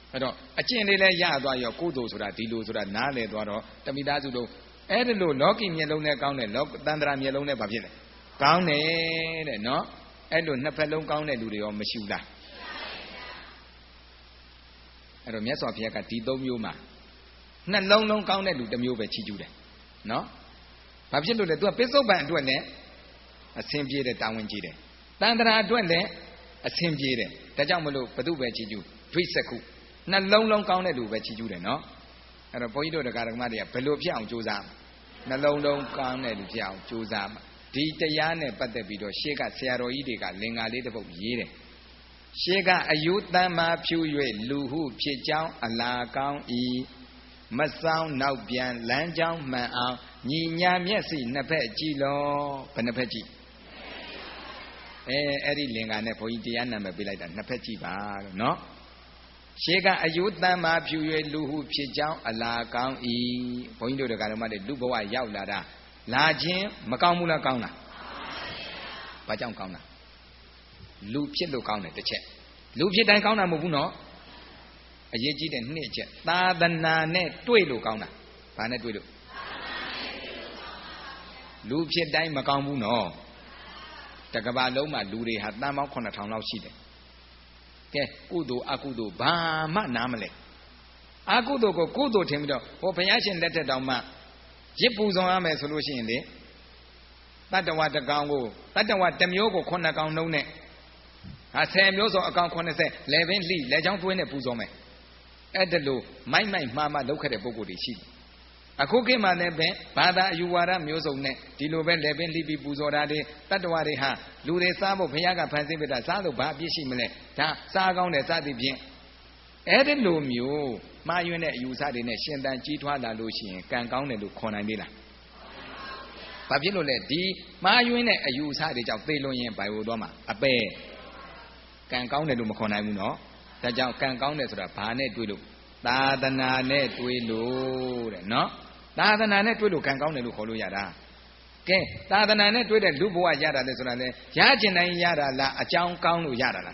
အဲ့တော့အကျင့်လေးလည်းရသွားရောကုသိုလ်ဆိုတာဒီလိုဆိုတာနားလည်သွားတော့တမိသားစုတို့အဲ့ဒီလိုလောကီမျက်လုံးနဲ့ကောင်းတယ်လောကတန္တရာမျက်လုံးနဲ့ဘာဖြစ်လဲကောင်းတယ်တဲ့နော်အဲ့လိုနှစ်ဖက်လုံးကောင်းတဲ့လူတွေရောမရှိဘူးလားအဲ့တော့မြတ်စွာဘုရားကဒီသုံးမျိုးမှာနှလုံးလုံးကောင်းတဲ့လူတစ်မျိုးပဲချီးကျူးတယ်နော်ဘာဖြစ်လို့လဲ तू ကပစ္စုပန်အတွက်လည်းအဆင်ပြေတယ်တာဝန်ကြီးတယ်တန္တရာအတွက်လည်းအဆင်ပြေတယ်ဒါကြောင့်မလို့ဘု து ပဲချီးကျူးဒွိစကုနှလုံးလုံးကောင်းတဲ့လူပဲချီးကျူးတယ်နော်အဲ့တော့ဘုန်းကြီးတို့တရားဓမ္မတွေကဘယ်လိုဖြစ်အောင်ကြိုးစားနှလုံးလုံးကောင်းတဲ့လူဖြစ်အောင်ကြိုးစားမှာဒီတရားနဲ့ပတ်သက်ပြီးတော့ရှေ့ကဆရာတော်ကြီးတွေကလင်္ကာလေးတစ်ပုဒ်ရေးတယ်ရှေ့ကအယုတ္တမဖြူ၍လူဟုဖြစ်ကြောင်းအလားကောင်းဤမဆောင်နောက်ပြန်လမ်းကြောင်းမှန်အောင်ညီညာမျက်စိနှစ်ဖက်ကြည့်လောဘယ်နှစ်ဖက်ကြည့်အဲအဲ့ဒီလင်္ကာနဲ့ဘုန်းကြီးတရားနာမည်ပေးလိုက်တာနှစ်ဖက်ကြည့်ပါလို့နော်ရှေးကအယုတ္တမဖြူ၍လူဟုဖြစ်ကြောင်းအလားကောင်းဤဘုန်းကြီးတို့တရားဓမ္မတွေလူဘဝရောက်လာတာလာခြင်းမကောင်းဘူးလားကောင်းလားဘာကြောင့်ကောင်းတာလူဖြစ်လို့ကောင်းတယ်တစ်ချက်လူဖြစ်တိုင်းကောင်းတာမဟုတ်ဘူးနော်အရေးကြီးတဲ့နှစ်ချက်သာသနာနဲ့တွေ့လို့ကောင်းတာဘာနဲ့တွေ့လို့လူဖြစ်တိုင်းမကောင်းဘူးနော်တကဘာလုံးမှာလူတွေဟာတန်ပေါင်းခုနှစ်ထောင်လောက်ရှိတယ်ကဲကုသိုလ်အကုသိုလ်ဘာမှနားမလဲအကုသိုလ်ကိုကုသိုလ်ထင်ပြီးတော့ဟောဘုရားရှင်လက်ထက်တောင်မှရစ်ပူဇော်ရမယ်ဆိုလို့ရှိရင်လေတတ္တဝတကောင်ကိုတတ္တဝတစ်မျိုးကိုခုနှစ်ကောင်နှုံးနဲ့ဟာဆယ်မျိုးဆိုအကောင်80လယ်ပင်လှိလယ်ချောင်းတွင်းနဲ့ပူဇော်မယ်အဲ့ဒါလို့မိုက်မိုက်မှားမှားလုပ်ခဲ့တဲ့ပုဂ္ဂိုလ်တွေရှိတယ်အခုခေတ်မှာလည်းပဲဘာသာအယူဝါဒမျိုးစုံနဲ့ဒီလိုပဲလယ်ပင်လှိပြီးပူဇော်တာတွေတတ္တဝတွေဟာလူတွေစားဖို့ဘုရားကဖန်ဆင်းပေးတာစားလို့ဘာအပြစ်ရှိမလဲဒါစားကောင်းတယ်စသည်ဖြင့်အဲ့ဒီလိုမျိုးမှားယွင်းတဲ့အယူဆတွေနဲ့ရှင်သန်ကြီးထွားလာလို့ရှိရင်ကံကောင်းတယ်လို့ခေါ်နိုင်သေးလားဘာဖြစ်လို့လဲဒီမှားယွင်းတဲ့အယူဆတွေကြောင့်သေလွန်ရင်ဘိုင်ဝိုသွားမှာအပယ်ကံကောင်းတယ်လို့မခေါ်နိုင်ဘူးနော်ဒါကြောင့်ကံကောင်းတယ်ဆိုတာဘာနဲ့တွေ့လို့သာသနာနဲ့တွေ့လို့တဲ့နော်သာသနာနဲ့တွေ့လို့ကံကောင်းတယ်လို့ခေါ်လို့ရတာကဲသာသနာနဲ့တွေ့တဲ့လူဘဝရတာလေဆိုတာလေရကျင်တိုင်းရတာလားအကြောင်းကောင်းလို့ရတာလား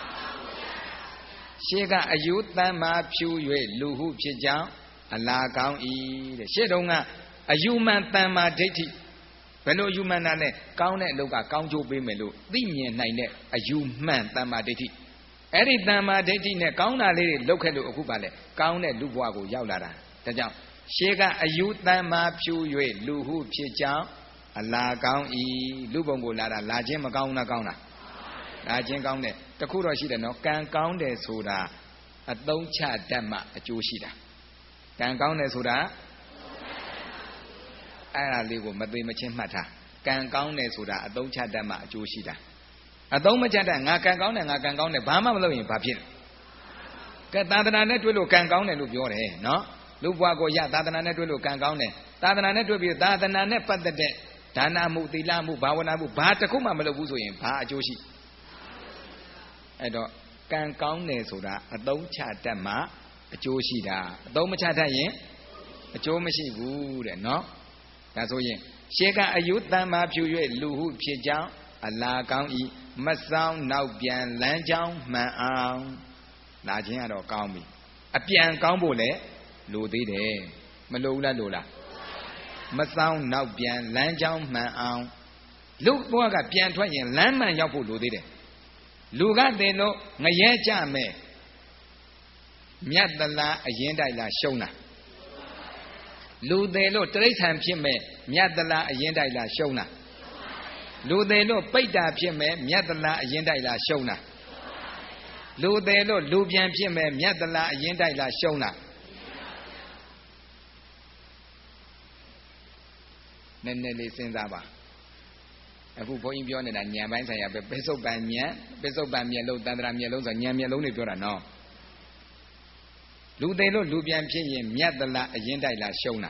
ရှေ့ကအယုတ္တမဖြူ၍လူဟုဖြစ်ကြောင်းအလားကောင်းဤတဲ့ရှေ့တုန်းကအယူမှန်တမ္မာဒိဋ္ဌိဘယ်လိုအယူမှန်တာလဲကောင်းတဲ့အလုပ်ကကောင်းကျိုးပေးမယ်လို့သိမြင်နိုင်တဲ့အယူမှန်တမ္မာဒိဋ္ဌိအဲ့ဒီတမ္မာဒိဋ္ဌိနဲ့ကောင်းတာလေးတွေလုပ်ခဲ့လို့အခုပါလေကောင်းတဲ့လူဘဝကိုရောက်လာတာဒါကြောင့်ရှေးကအယူတမ္မာဖြူ၍လူဟုဖြစ်ကြောင်းအလားကောင်းဤလူပုံကိုလာတာလာခြင်းမကောင်းလားကောင်းလားလာခြင်းကောင်းတယ်တခုတော့ရှိတယ်နော်ကံကောင်းတယ်ဆိုတာအသုံးချတတ်မှအကျိုးရှိတာကံကောင်းတယ်ဆိုတာအဲ့ဒါလေးကိုမသိမချင်းမှတ်ထားကံကောင်းတယ်ဆိုတာအသုံးချတတ်မှအကျိုးရှိတာအသုံးမချတတ်ငါကံကောင်းတယ်ငါကံကောင်းတယ်ဘာမှမလုပ်ရင်ဘာဖြစ်လဲကဲသာသနာနဲ့တွေ့လို့ကံကောင်းတယ်လို့ပြောတယ်နော်လူဘဝကိုရသာသနာနဲ့တွေ့လို့ကံကောင်းတယ်သာသနာနဲ့တွေ့ပြီးသာသနာနဲ့ပတ်သက်တဲ့ဒါနမှုသီလမှုဘာဝနာမှုဘာတစ်ခုမှမလုပ်ဘူးဆိုရင်ဘာအကျိုးရှိအဲ့တော့ကံကောင်းတယ်ဆိုတာအသုံးချတတ်မှအကျိုးရှိတာအသုံးမချတတ်ရင်အကျိုးမရှိဘူးတဲ့နော်ဒါဆိုရင်ရှေးကအယုတ္တမဖြူ၍လူဟုဖြစ်ကြောင်းအလားကောင်းဤမဆောင်နောက်ပြန်လမ်းကြောင်းမှန်အောင်လာခြင်းကတော့ကောင်းပြီအပြန်ကောင်းဖို့လေလိုသေးတယ်မလိုဘူးလားလိုလားမဆောင်နောက်ပြန်လမ်းကြောင်းမှန်အောင်လူဘဝကပြန်ထွက်ရင်လမ်းမှန်ရောက်ဖို့လိုသေးတယ်လူကတင်လို့ငရဲကြမယ်မြတ်တလားအရင်တိုက်လားရှုံးလားလူသေးလို့တိရစ္ဆာန်ဖြစ်မယ်မြတ်တလားအရင်တိုက်လားရှုံးလားလူသေးလို့ပိဋ္ဌာဖြစ်မယ်မြတ်တလားအရင်တိုက်လားရှုံးလားလူသေးလို့လူပြန်ဖြစ်မယ်မြတ်တလားအရင်တိုက်လားရှုံးလားနည်းနည်းလေးစဉ်းစားပါအခုဘုန်းကြီးပြောနေတာဉာဏ်ပိုင်းဆိုင်ရာပဲပိဿုပန်ဉာဏ်ပိဿုပန်မျက်လုံးတန္တရာမျက်လုံးဆိုဉာဏ်မျက်လုံးတွေပြောတာနော်လူသေးလို့လူပြန်ဖြစ်ရင်မြတ်တလားအရင်တိုက်လားရှုံးလား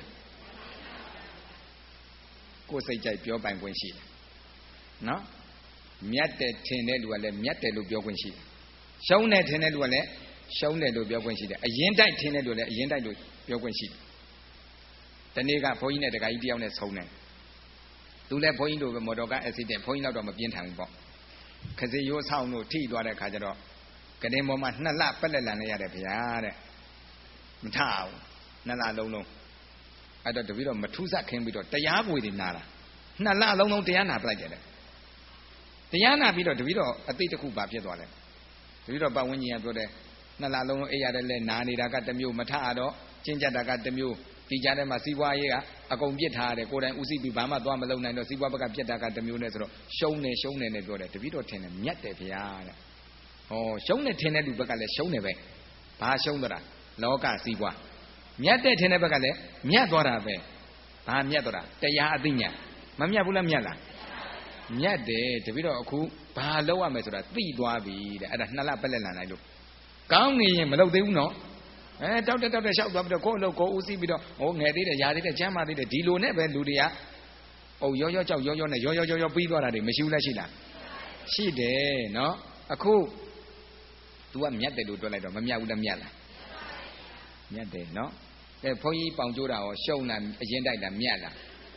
ကိုယ်စိတ်ကြိုက်ပြောပိုင်ခွင့်ရှိတယ်နော်မြတ်တယ်ထင်တဲ့လူကလည်းမြတ်တယ်လို့ပြောခွင့်ရှိတယ်ရှုံးတယ်ထင်တဲ့လူကလည်းရှုံးတယ်လို့ပြောခွင့်ရှိတယ်အရင်တိုက်ထင်တဲ့လူလည်းအရင်တိုက်လို့ပြောခွင့်ရှိတယ်တနေ့ကဘုန်းကြီးနဲ့တခါကြီးတယောက်နဲ့ဆုံတယ်သူလည်းဘုန်းကြီးတို့ပဲမော်တော်ကားအက်ဆီဒင့်ဘုန်းကြီးတော့မပြင်းထန်ဘူးပေါ့ခစီရိုးဆောင်တို့ထိသွားတဲ့ခါကျတော့ကတဲ့ပေါ်မှာနှစ်လပက်လက်လန်နေရတယ်ဗျာတဲ့မထအောင်နှစ်လလုံးလုံးအဲ့တော့တပည့်တော်မထူးဆခင်းပြီးတော့တရားပွေတွေနာတာနှစ်လလုံးလုံးတရားနာပလိုက်ကြတယ်တရားနာပြီးတော့တပည့်တော်အသိတစ်ခုပါဖြစ်သွားတယ်တပည့်တော်ပတ်ဝန်းကျင်ကပြောတယ်နှစ်လလုံးလုံးအိပ်ရတယ်လဲနာနေတာကတစ်မျိုးမထရတော့ကျင့်ကြတာကတစ်မျိုးဒီကြားထဲမှာစီးပွားရေးကအကုန်ပြစ်ထားရတယ်ကိုယ်တိုင်ဥသိပြီးဘာမှသွားမလုပ်နိုင်တော့စီးပွားဘက်ကပြစ်တာကတစ်မျိုးနဲ့ဆိုတော့ရှုံးနေရှုံးနေနဲ့ပြောတယ်တပည့်တော်ထင်တယ်မြတ်တယ်ဗျာတဲ့ဟောရှုံးနေထင်တဲ့လူဘက်ကလည်းရှုံးနေပဲဘာရှုံးတော့လောကစီးပွားမြတ်တဲ့ထင်တဲ့ဘက်ကလည်းမြတ်သွားတာပဲဘာမြတ်သွားတာတရားအသိဉာဏ်မမြတ်ဘူးလားမြတ်လားမြတ်တယ်တပည့်တော်အခုဘာလုပ်ရမလဲဆိုတာသိသွားပြီတဲ့အဲ့ဒါနှစ်လပက်လက်လန်လိုက်လို့ကောင်းနေရင်မလုပ်သေးဘူးနော်အဲတောက်တက်တောက်တက်လျှောက်သွားပြီးတော့ကိုယ့်အလုပ်ကိုဦးစီးပြီးတော့ဟိုငယ်သေးတယ်ຢာသေးတယ်ချမ်းသာသေးတယ်ဒီလိုနဲ့ပဲလူတွေကဟိုရောရောကြောက်ရောရောနဲ့ရောရောရောရောပြီးသွားတာတွေမရှိဘူးလားရှိလားရှိတယ်နော်အခု तू ကမြတ်တယ်လို့တွက်လိုက်တော့မမြတ်ဘူးလားမြတ်လားမြတ်တယ်နော်အဲဘုန်းကြီးပေါင်ကျိုးတာရောရှုံးတာအရင်တိုက်တာမြတ်လား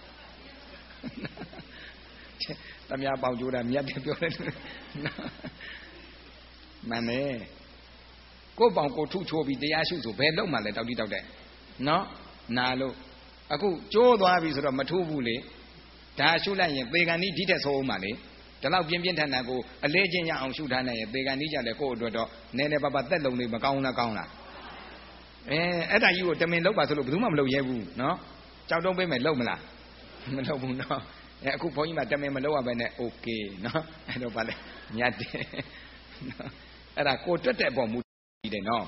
တမယာပေါင်ကျိုးတာမြတ်တယ်ပြောတယ်မှန်တယ်ကိုယ်ပေါင်ကိုထုချိုးပြီးတရားရှုဆိုဘယ်လုံးမှလဲတောက်တိတောက်တဲ့နော်နာလို့အခုကျိုးသွားပြီဆိုတော့မထိုးဘူးလေဒါရှုလိုက်ရင်သေကန်ကြီးဒီထက်ဆိုးအောင်ပါလေဒါတော့ပြင်းပြင်းထန်ထန်ကိုအလေးချင်းရအောင်ရှုထားနိုင်ရင်သေကန်ကြီးကြတယ်ကိုယ့်အတွက်တော့နည်းနည်းပါးပါသက်လုံလေးမကောင်းလားကောင်းလားအဲအဲ့ဒါကြီးကိုတမင်လောက်ပါဆိုလို့ဘယ်သူမှမလုပ်ရဲဘူးနော်ကြောက်တုံးပေးမယ်လုပ်မလားမလုပ်ဘူးနော်အဲအခုဘုန်းကြီးမှတမင်မလုပ်ရဘဲနဲ့โอเคနော်အဲ့တော့ဗာလဲညတ်တယ်နော်အဲ့ဒါကိုတွတ်တဲ့အပေါ်မူတည်တယ်နော်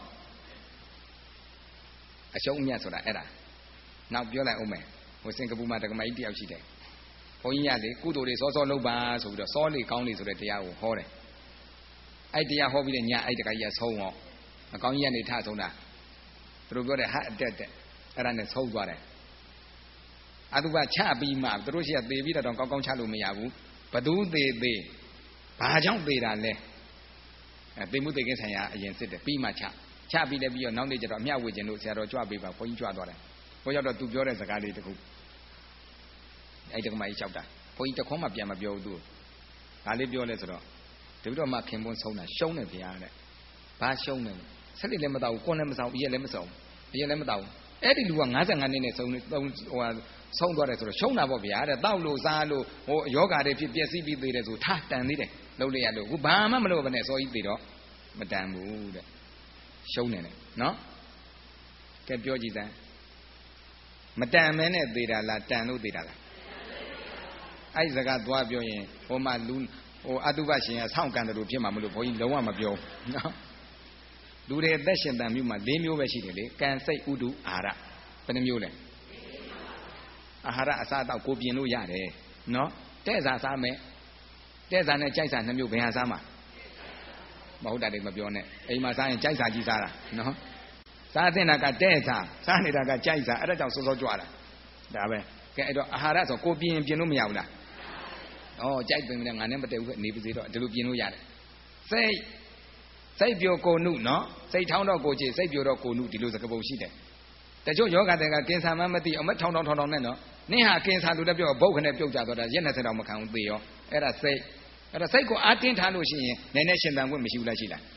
အရှုံးအမြတ်ဆိုတာအဲ့ဒါနောက်ပြောလိုက်အောင်မယ်ဟိုစင်ကာပူမှာတက္ကမကြီးတယောက်ရှိတယ်ဘုန်းကြီးကလေကုသိုလ်တွေစောစောလုပ်ပါဆိုပြီးတော့စောလေကောင်းလေဆိုတဲ့တရားကိုဟောတယ်အဲ့တရားဟောပြီးတဲ့ညအဲ့တက္ကကြီးကဆုံးတော့အကောင်းကြီးကနေထဆုံးတာသူတို့ပြောတယ်ဟာအတက်တက်အဲ့ဒါနဲ့ဆုံးသွားတယ်အတုပချပြီးမှသူတို့ရှိကသေပြီးတော့ကောင်းကောင်းချလို့မရဘူးဘသူသေးသေးဘာကြောင့်သေတာလဲအဲသေမှုသေကင်းဆိုင်ရာအရင်စစ်တယ်ပြီးမှချချပြီးလည်းပြီးတော့နောက်နေ့ကျတော့အမျှဝေခြင်းလို့ဆရာတော်ကြွပေးပါဘုန်းကြီးကြွသွားတယ်ဘုန်းကြီးတော့သူပြောတဲ့စကားလေးတခုအဲ့တက္ကမကြီးလျှောက်တာဘုန်းကြီးတခွန်းမှပြန်မပြောဘူးသူဘာလေးပြောလဲဆိုတော့တပိတော့မှခင်ပွန်းဆုံးတာရှုံးတယ်ဗျာတဲ့ဘာရှုံးတယ်ဆက်လက်လည်းမတော့ဘူးကိုယ်လည်းမဆောင်ဘူးရက်လည်းမဆောင်ဘူးရက်လည်းမတော့ဘူးအဲ့ဒီလူက55နှစ်နဲ့ဆုံးသုံးဟိုဟာဆုံးသွားတယ်ဆိုတော့ရှုံးတာပေါ့ဗျာတဲ့တောက်လို့စားလို့ဟိုယောဂါတွေဖြစ်ပျက်စီးပြီးသေးတယ်ဆိုထားတန်သေးတယ်လုံးလိုက်ရလို့ခုဘာမှမလုပ်ဘဲနဲ့စောကြီးသေးတော့မတန်ဘူးတဲ့ရှုံးနေတယ်နော်ကဲပြောကြည့်စမ်းမတန်မဲနဲ့သေးတာလားတန်လို့သေးတာလားအဲ့ဒီစကားသွားပြောရင်ဟိုမှာလူဟိုအတုပရှင်ကဆောင်းကန်တယ်လို့ဖြစ်မှာမလို့ဘုန်းကြီးလုံးဝမပြောနော်လူတွေအသက်ရှင်တန်မျိုးမှာ၄မျိုးပဲရှိတယ်လေကံစိတ်ဥဒုအာရဘယ်နှမျိုးလဲအာဟာရအစားအသောက်ကိုပြင်လို့ရတယ်နော်တဲ့စားစားမယ်တဲ့စားနဲ့ကြိုက်စားနှမျိုးဘယ်ဟာစားမှာမဟုတ်တာတွေမပြောနဲ့အိမ်မှာစားရင်ကြိုက်စားကြီးစားတာနော်စားတဲ့နာကတဲ့စားစားနေတာကကြိုက်စားအဲ့ဒါကြောင့်စောစောကြွလာဒါပဲကဲအဲ့တော့အာဟာရဆိုကိုပြင်ပြင်လို့မရဘူးလားဩကြိုက်ပင်နဲ့ငါနဲ့မတည့်ဘူးနေပါစေတော့ဒီလိုပြင်လို့ရတယ်စိတ်စိတ်ပြိုကိုနုနော်စိတ်ထောင်းတော့ကိုချေစိတ်ပြိုတော့ကိုနုဒီလိုစကားပုံရှိတယ်တချို့ယောဂတွေကကင်ဆာမှမသိအမထောင်းထောင်းထောင်းထောင်းနဲ့နော်နင်းဟာကင်ဆာလို့လည်းပြောဘုတ်ခနဲ့ပြုတ်ကြတော့တာရက်20တောင်မခံဘူးသေရောအဲ့ဒါစိတ်အဲ့ဒါစိတ်ကိုအားတင်းထားလို့ရှိရင်နည်းနည်းရှင်သန်ခွင့်မရှိဘူးလားရှိလား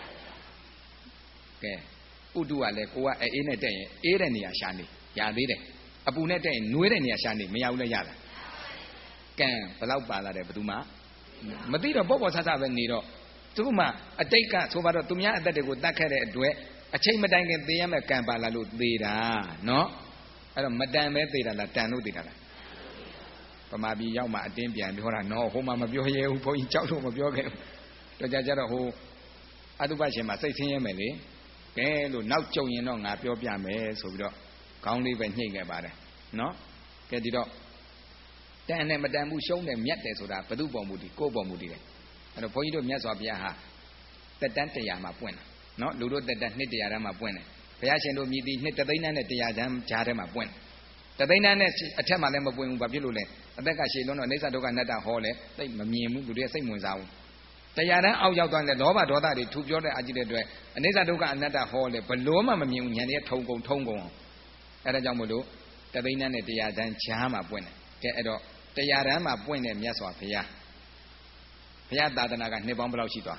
ကဲဥတုကလည်းကိုကအေးနဲ့တက်ရင်အေးတဲ့နေရာရှာနေရသေးတယ်အပူနဲ့တက်ရင်နှွေးတဲ့နေရာရှာနေမရဘူးလည်းရတာကံဘယ်လောက်ပါလာတယ်ဘယ်သူမှမသိတော့ပေါ့ပေါ့ဆဆပဲနေတော့သူမှအတိတ်ကဆိုပါတော့သူများအသက်တွေကိုတတ်ခဲ့တဲ့အတွက်အချိန်မတိုင်ခင်သေရမဲ့ကံပါလာလို့သေတာနော်အဲ့တော့မတန်ပဲသေတာလားတန်လို့သေတာလားပမာပြည်ရောက်မှအတင်းပြန်ပြောတာနော်ဟိုမှမပြောရဲဘူးဘုန်းကြီးကြောက်လို့မပြောခဲ့ဘူးတော့ကြကြတော့ဟိုအတုပရှင်မှာစိတ်ဆင်းရဲမယ်လေကဲလို့နောက်ကြုံရင်တော့ငါပြောပြမယ်ဆိုပြီးတော့ခေါင်းလေးပဲညှိခဲ့ပါတယ်နော်ကဲဒီတော့တန်နဲ့မတန်ဘူးရှုံးတယ်မြတ်တယ်ဆိုတာဘု து ပေါ်မူတည်ကိုယ်ပေါ်မူတည်တယ်အဲ့တော့ဘုန်းကြီးတို့မြတ်စွာဘုရားဟာတက်တန်းတရားမှာပွင့်တာနော်လူတို့တက်တန်းနှစ်တရားတန်းမှာပွင့်တယ်ဘုရားရှင်တို့မြည်သည်နှစ်တသိန်းတန်းနဲ့တရားတန်းကြားထဲမှာပွင့်တယ်တသိန်းတန်းနဲ့အထက်မှာလည်းမပွင့်ဘူးဘာဖြစ်လို့လဲအသက်ကရှည်လုံးတော့အိဋ္ဌဒုက္ခအနတ္တဟောလဲသိမမြင်ဘူးလူတွေစိတ်ဝင်စားဘူးတရားတန်းအောက်ရောက်သွားတယ်လောဘဒေါသတွေထူပြောတဲ့အကြည့်တဲ့အတွက်အိဋ္ဌဒုက္ခအနတ္တဟောလဲဘလို့မှမမြင်ဘူးဉာဏ်ရဲ့ထုံကုန်ထုံကုန်အောင်အဲ့ဒါကြောင့်မို့လို့တသိန်းတန်းနဲ့တရားတန်းကြားမှာပွင့်တယ်ကဲအဲ့တော့တရားတန်းမှာပွင့်တဲ့မြတ်စွာဘုရားဘုရားသာသနာကနှစ်ပေါင်းဘယ်လောက်ရှိသွား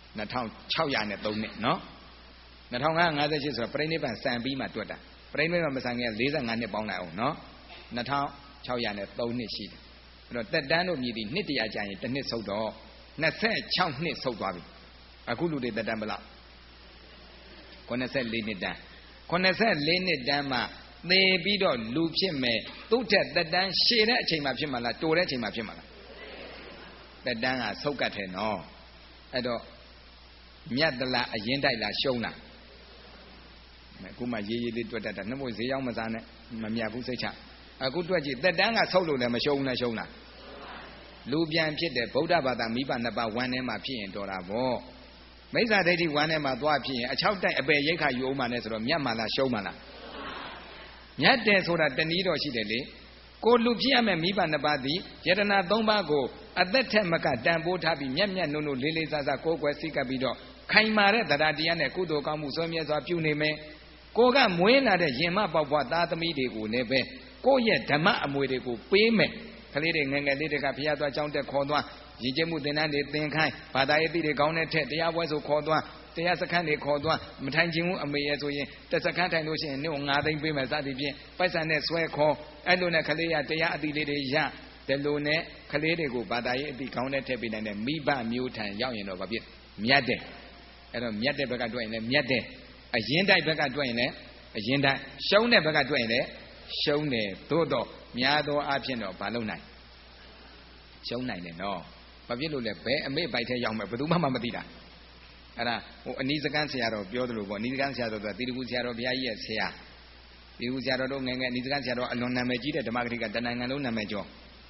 နှစ်ထောင်ခြောက်ရာနဲ့သုံးနှစ်နော်နှစ်ထောင်ငါးရာငါးဆယ်ရှစ်ဆိုတော့ပြိဋိဘံစံပြီးမှတွက်တာပြိဋိဘံမစံခင်လေးဆယ်ငါးနှစ်ပေါင်းလိုက်အောင်နော်နှစ်ထောင်ခြောက်ရာနဲ့သုံးနှစ်ရှိတယ်အဲ့တော့တက်တန်းတို့မြည်ဒီနှစ်တရာကြာရင်တစ်နှစ်ဆုတ်တော့နှစ်ဆယ်ခြောက်နှစ်ဆုတ်သွားပြီအခုလူတွေတက်တန်းဘယ်လောက်ခုနှစ်ဆယ်လေးနှစ်တန်းခုနှစ်ဆယ်လေးနှစ်တန်းမှာသေပြီးတော့လူဖြစ်မယ်သူ့ထက်တက်တန်းရှည်တဲ့အချိန်မှဖြစ်မှာလားတိုတဲ့အချိန်မှဖြစ်မှာလားတက်တန်းကဆုတ်ကတ်တယ်နော်အဲ့တော့မြတ်တလားအရင်တိုက်လားရှုံးလားအခုမှရေးရေးလေးတွက်တတ်တာနှမို့ဈေးရောက်မစားနဲ့မမြတ်ဘူးစိတ်ချအခုတွက်ကြည့်တက်တန်းကဆုတ်လို့လည်းမရှုံးနဲ့ရှုံးလားလူပြန်ဖြစ်တယ်ဗုဒ္ဓဘာသာမိဘနှစ်ပါးဝမ်းထဲမှာဖြစ်ရင်တော်တာဗောမိစ္ဆာဒိဋ္ဌိဝမ်းထဲမှာသွားဖြစ်ရင်အချောက်တိုက်အပယ်ရိတ်ခါယူအောင်မှနဲ့ဆိုတော့မြတ်မှလားရှုံးမှလားမြတ်တယ်ဆိုတာတဏှီတော်ရှိတယ်လေကိုလူဖြစ်ရမယ်မိဘနှစ်ပါးသည်ယတနာသုံးပါးကိုအသက်ထက်မကတန်ဖိုးထားပြီးမြတ်မြတ်နုံနုံလေးလေးစားစားကိုယ်ကွယ်စိတ်ကပ်ပြီးတော့ခိုင်မာတဲ့တရားတရားနဲ့ကုသိုလ်ကောင်းမှုဆွေးမြဲစွာပြုနေမယ်ကိုကမွေးလာတဲ့ရင်မပေါက်ဖွားသားသမီးတွေကိုလည်းပဲကိုယ့်ရဲ့ဓမ္မအမွေတွေကိုပေးမယ်ကလေးတွေငယ်ငယ်လေးတွေကဘုရားသွားကြောင်းတက်ခေါ်သွားရည်ကျက်မှုသင်တန်းတွေသင်ခိုင်းဘာသာရေးသိတွေကောင်းတဲ့ထက်တရားပွဲဆိုခေါ်သွားတရားစခန်းတွေခေါ်သွားမထိုင်ခြင်းဘူးအမေရဲ့ဆိုရင်တက်စခန်းထိုင်လို့ရှိရင်နှုတ်ငါးသိန်းပေးမယ်စသည်ဖြင့်ပိုက်ဆံနဲ့ဆွဲခေါ်အဲ့လိုနဲ့ကလေးရတရားအတိလေးတွေရဒီလိုနဲ့ကလေးတွေကိုဘာသာရေးအတိကောင်းတဲ့ထက်ပေးနိုင်တဲ့မိဘမျိုးထံရောက်ရင်တော့ဘာဖြစ်မြတ်တယ်အဲ့တော့မြတ်တဲ့ဘက်ကတွေ့ရင်လည်းမြတ်တယ်အရင်တိုက်ဘက်ကတွေ့ရင်လည်းအရင်တိုက်ရှုံးတဲ့ဘက်ကတွေ့ရင်လည်းရှုံးတယ်သို့တော့များသောအားဖြင့်တော့ဘာလုပ်နိုင်ရှုံးနိုင်တယ်နော်ဘာဖြစ်လို့လဲဘယ်အမေပိုက်ထဲရောက်မယ်ဘယ်သူမှမသိတာအဲ့ဒါဟိုအနီးစကန်းဆရာတော်ပြောသလိုပေါ့အနီးစကန်းဆရာတော်ဆိုတာတိရကုဆရာတော်ဘုရားကြီးရဲ့ဆရာတိရကုဆရာတော်တို့ငယ်ငယ်အနီးစကန်းဆရာတော်အလွန်နာမည်ကြီးတဲ့ဓမ္မဂရိကတဏ္ဍာငံလုံးနာမည်ကျော်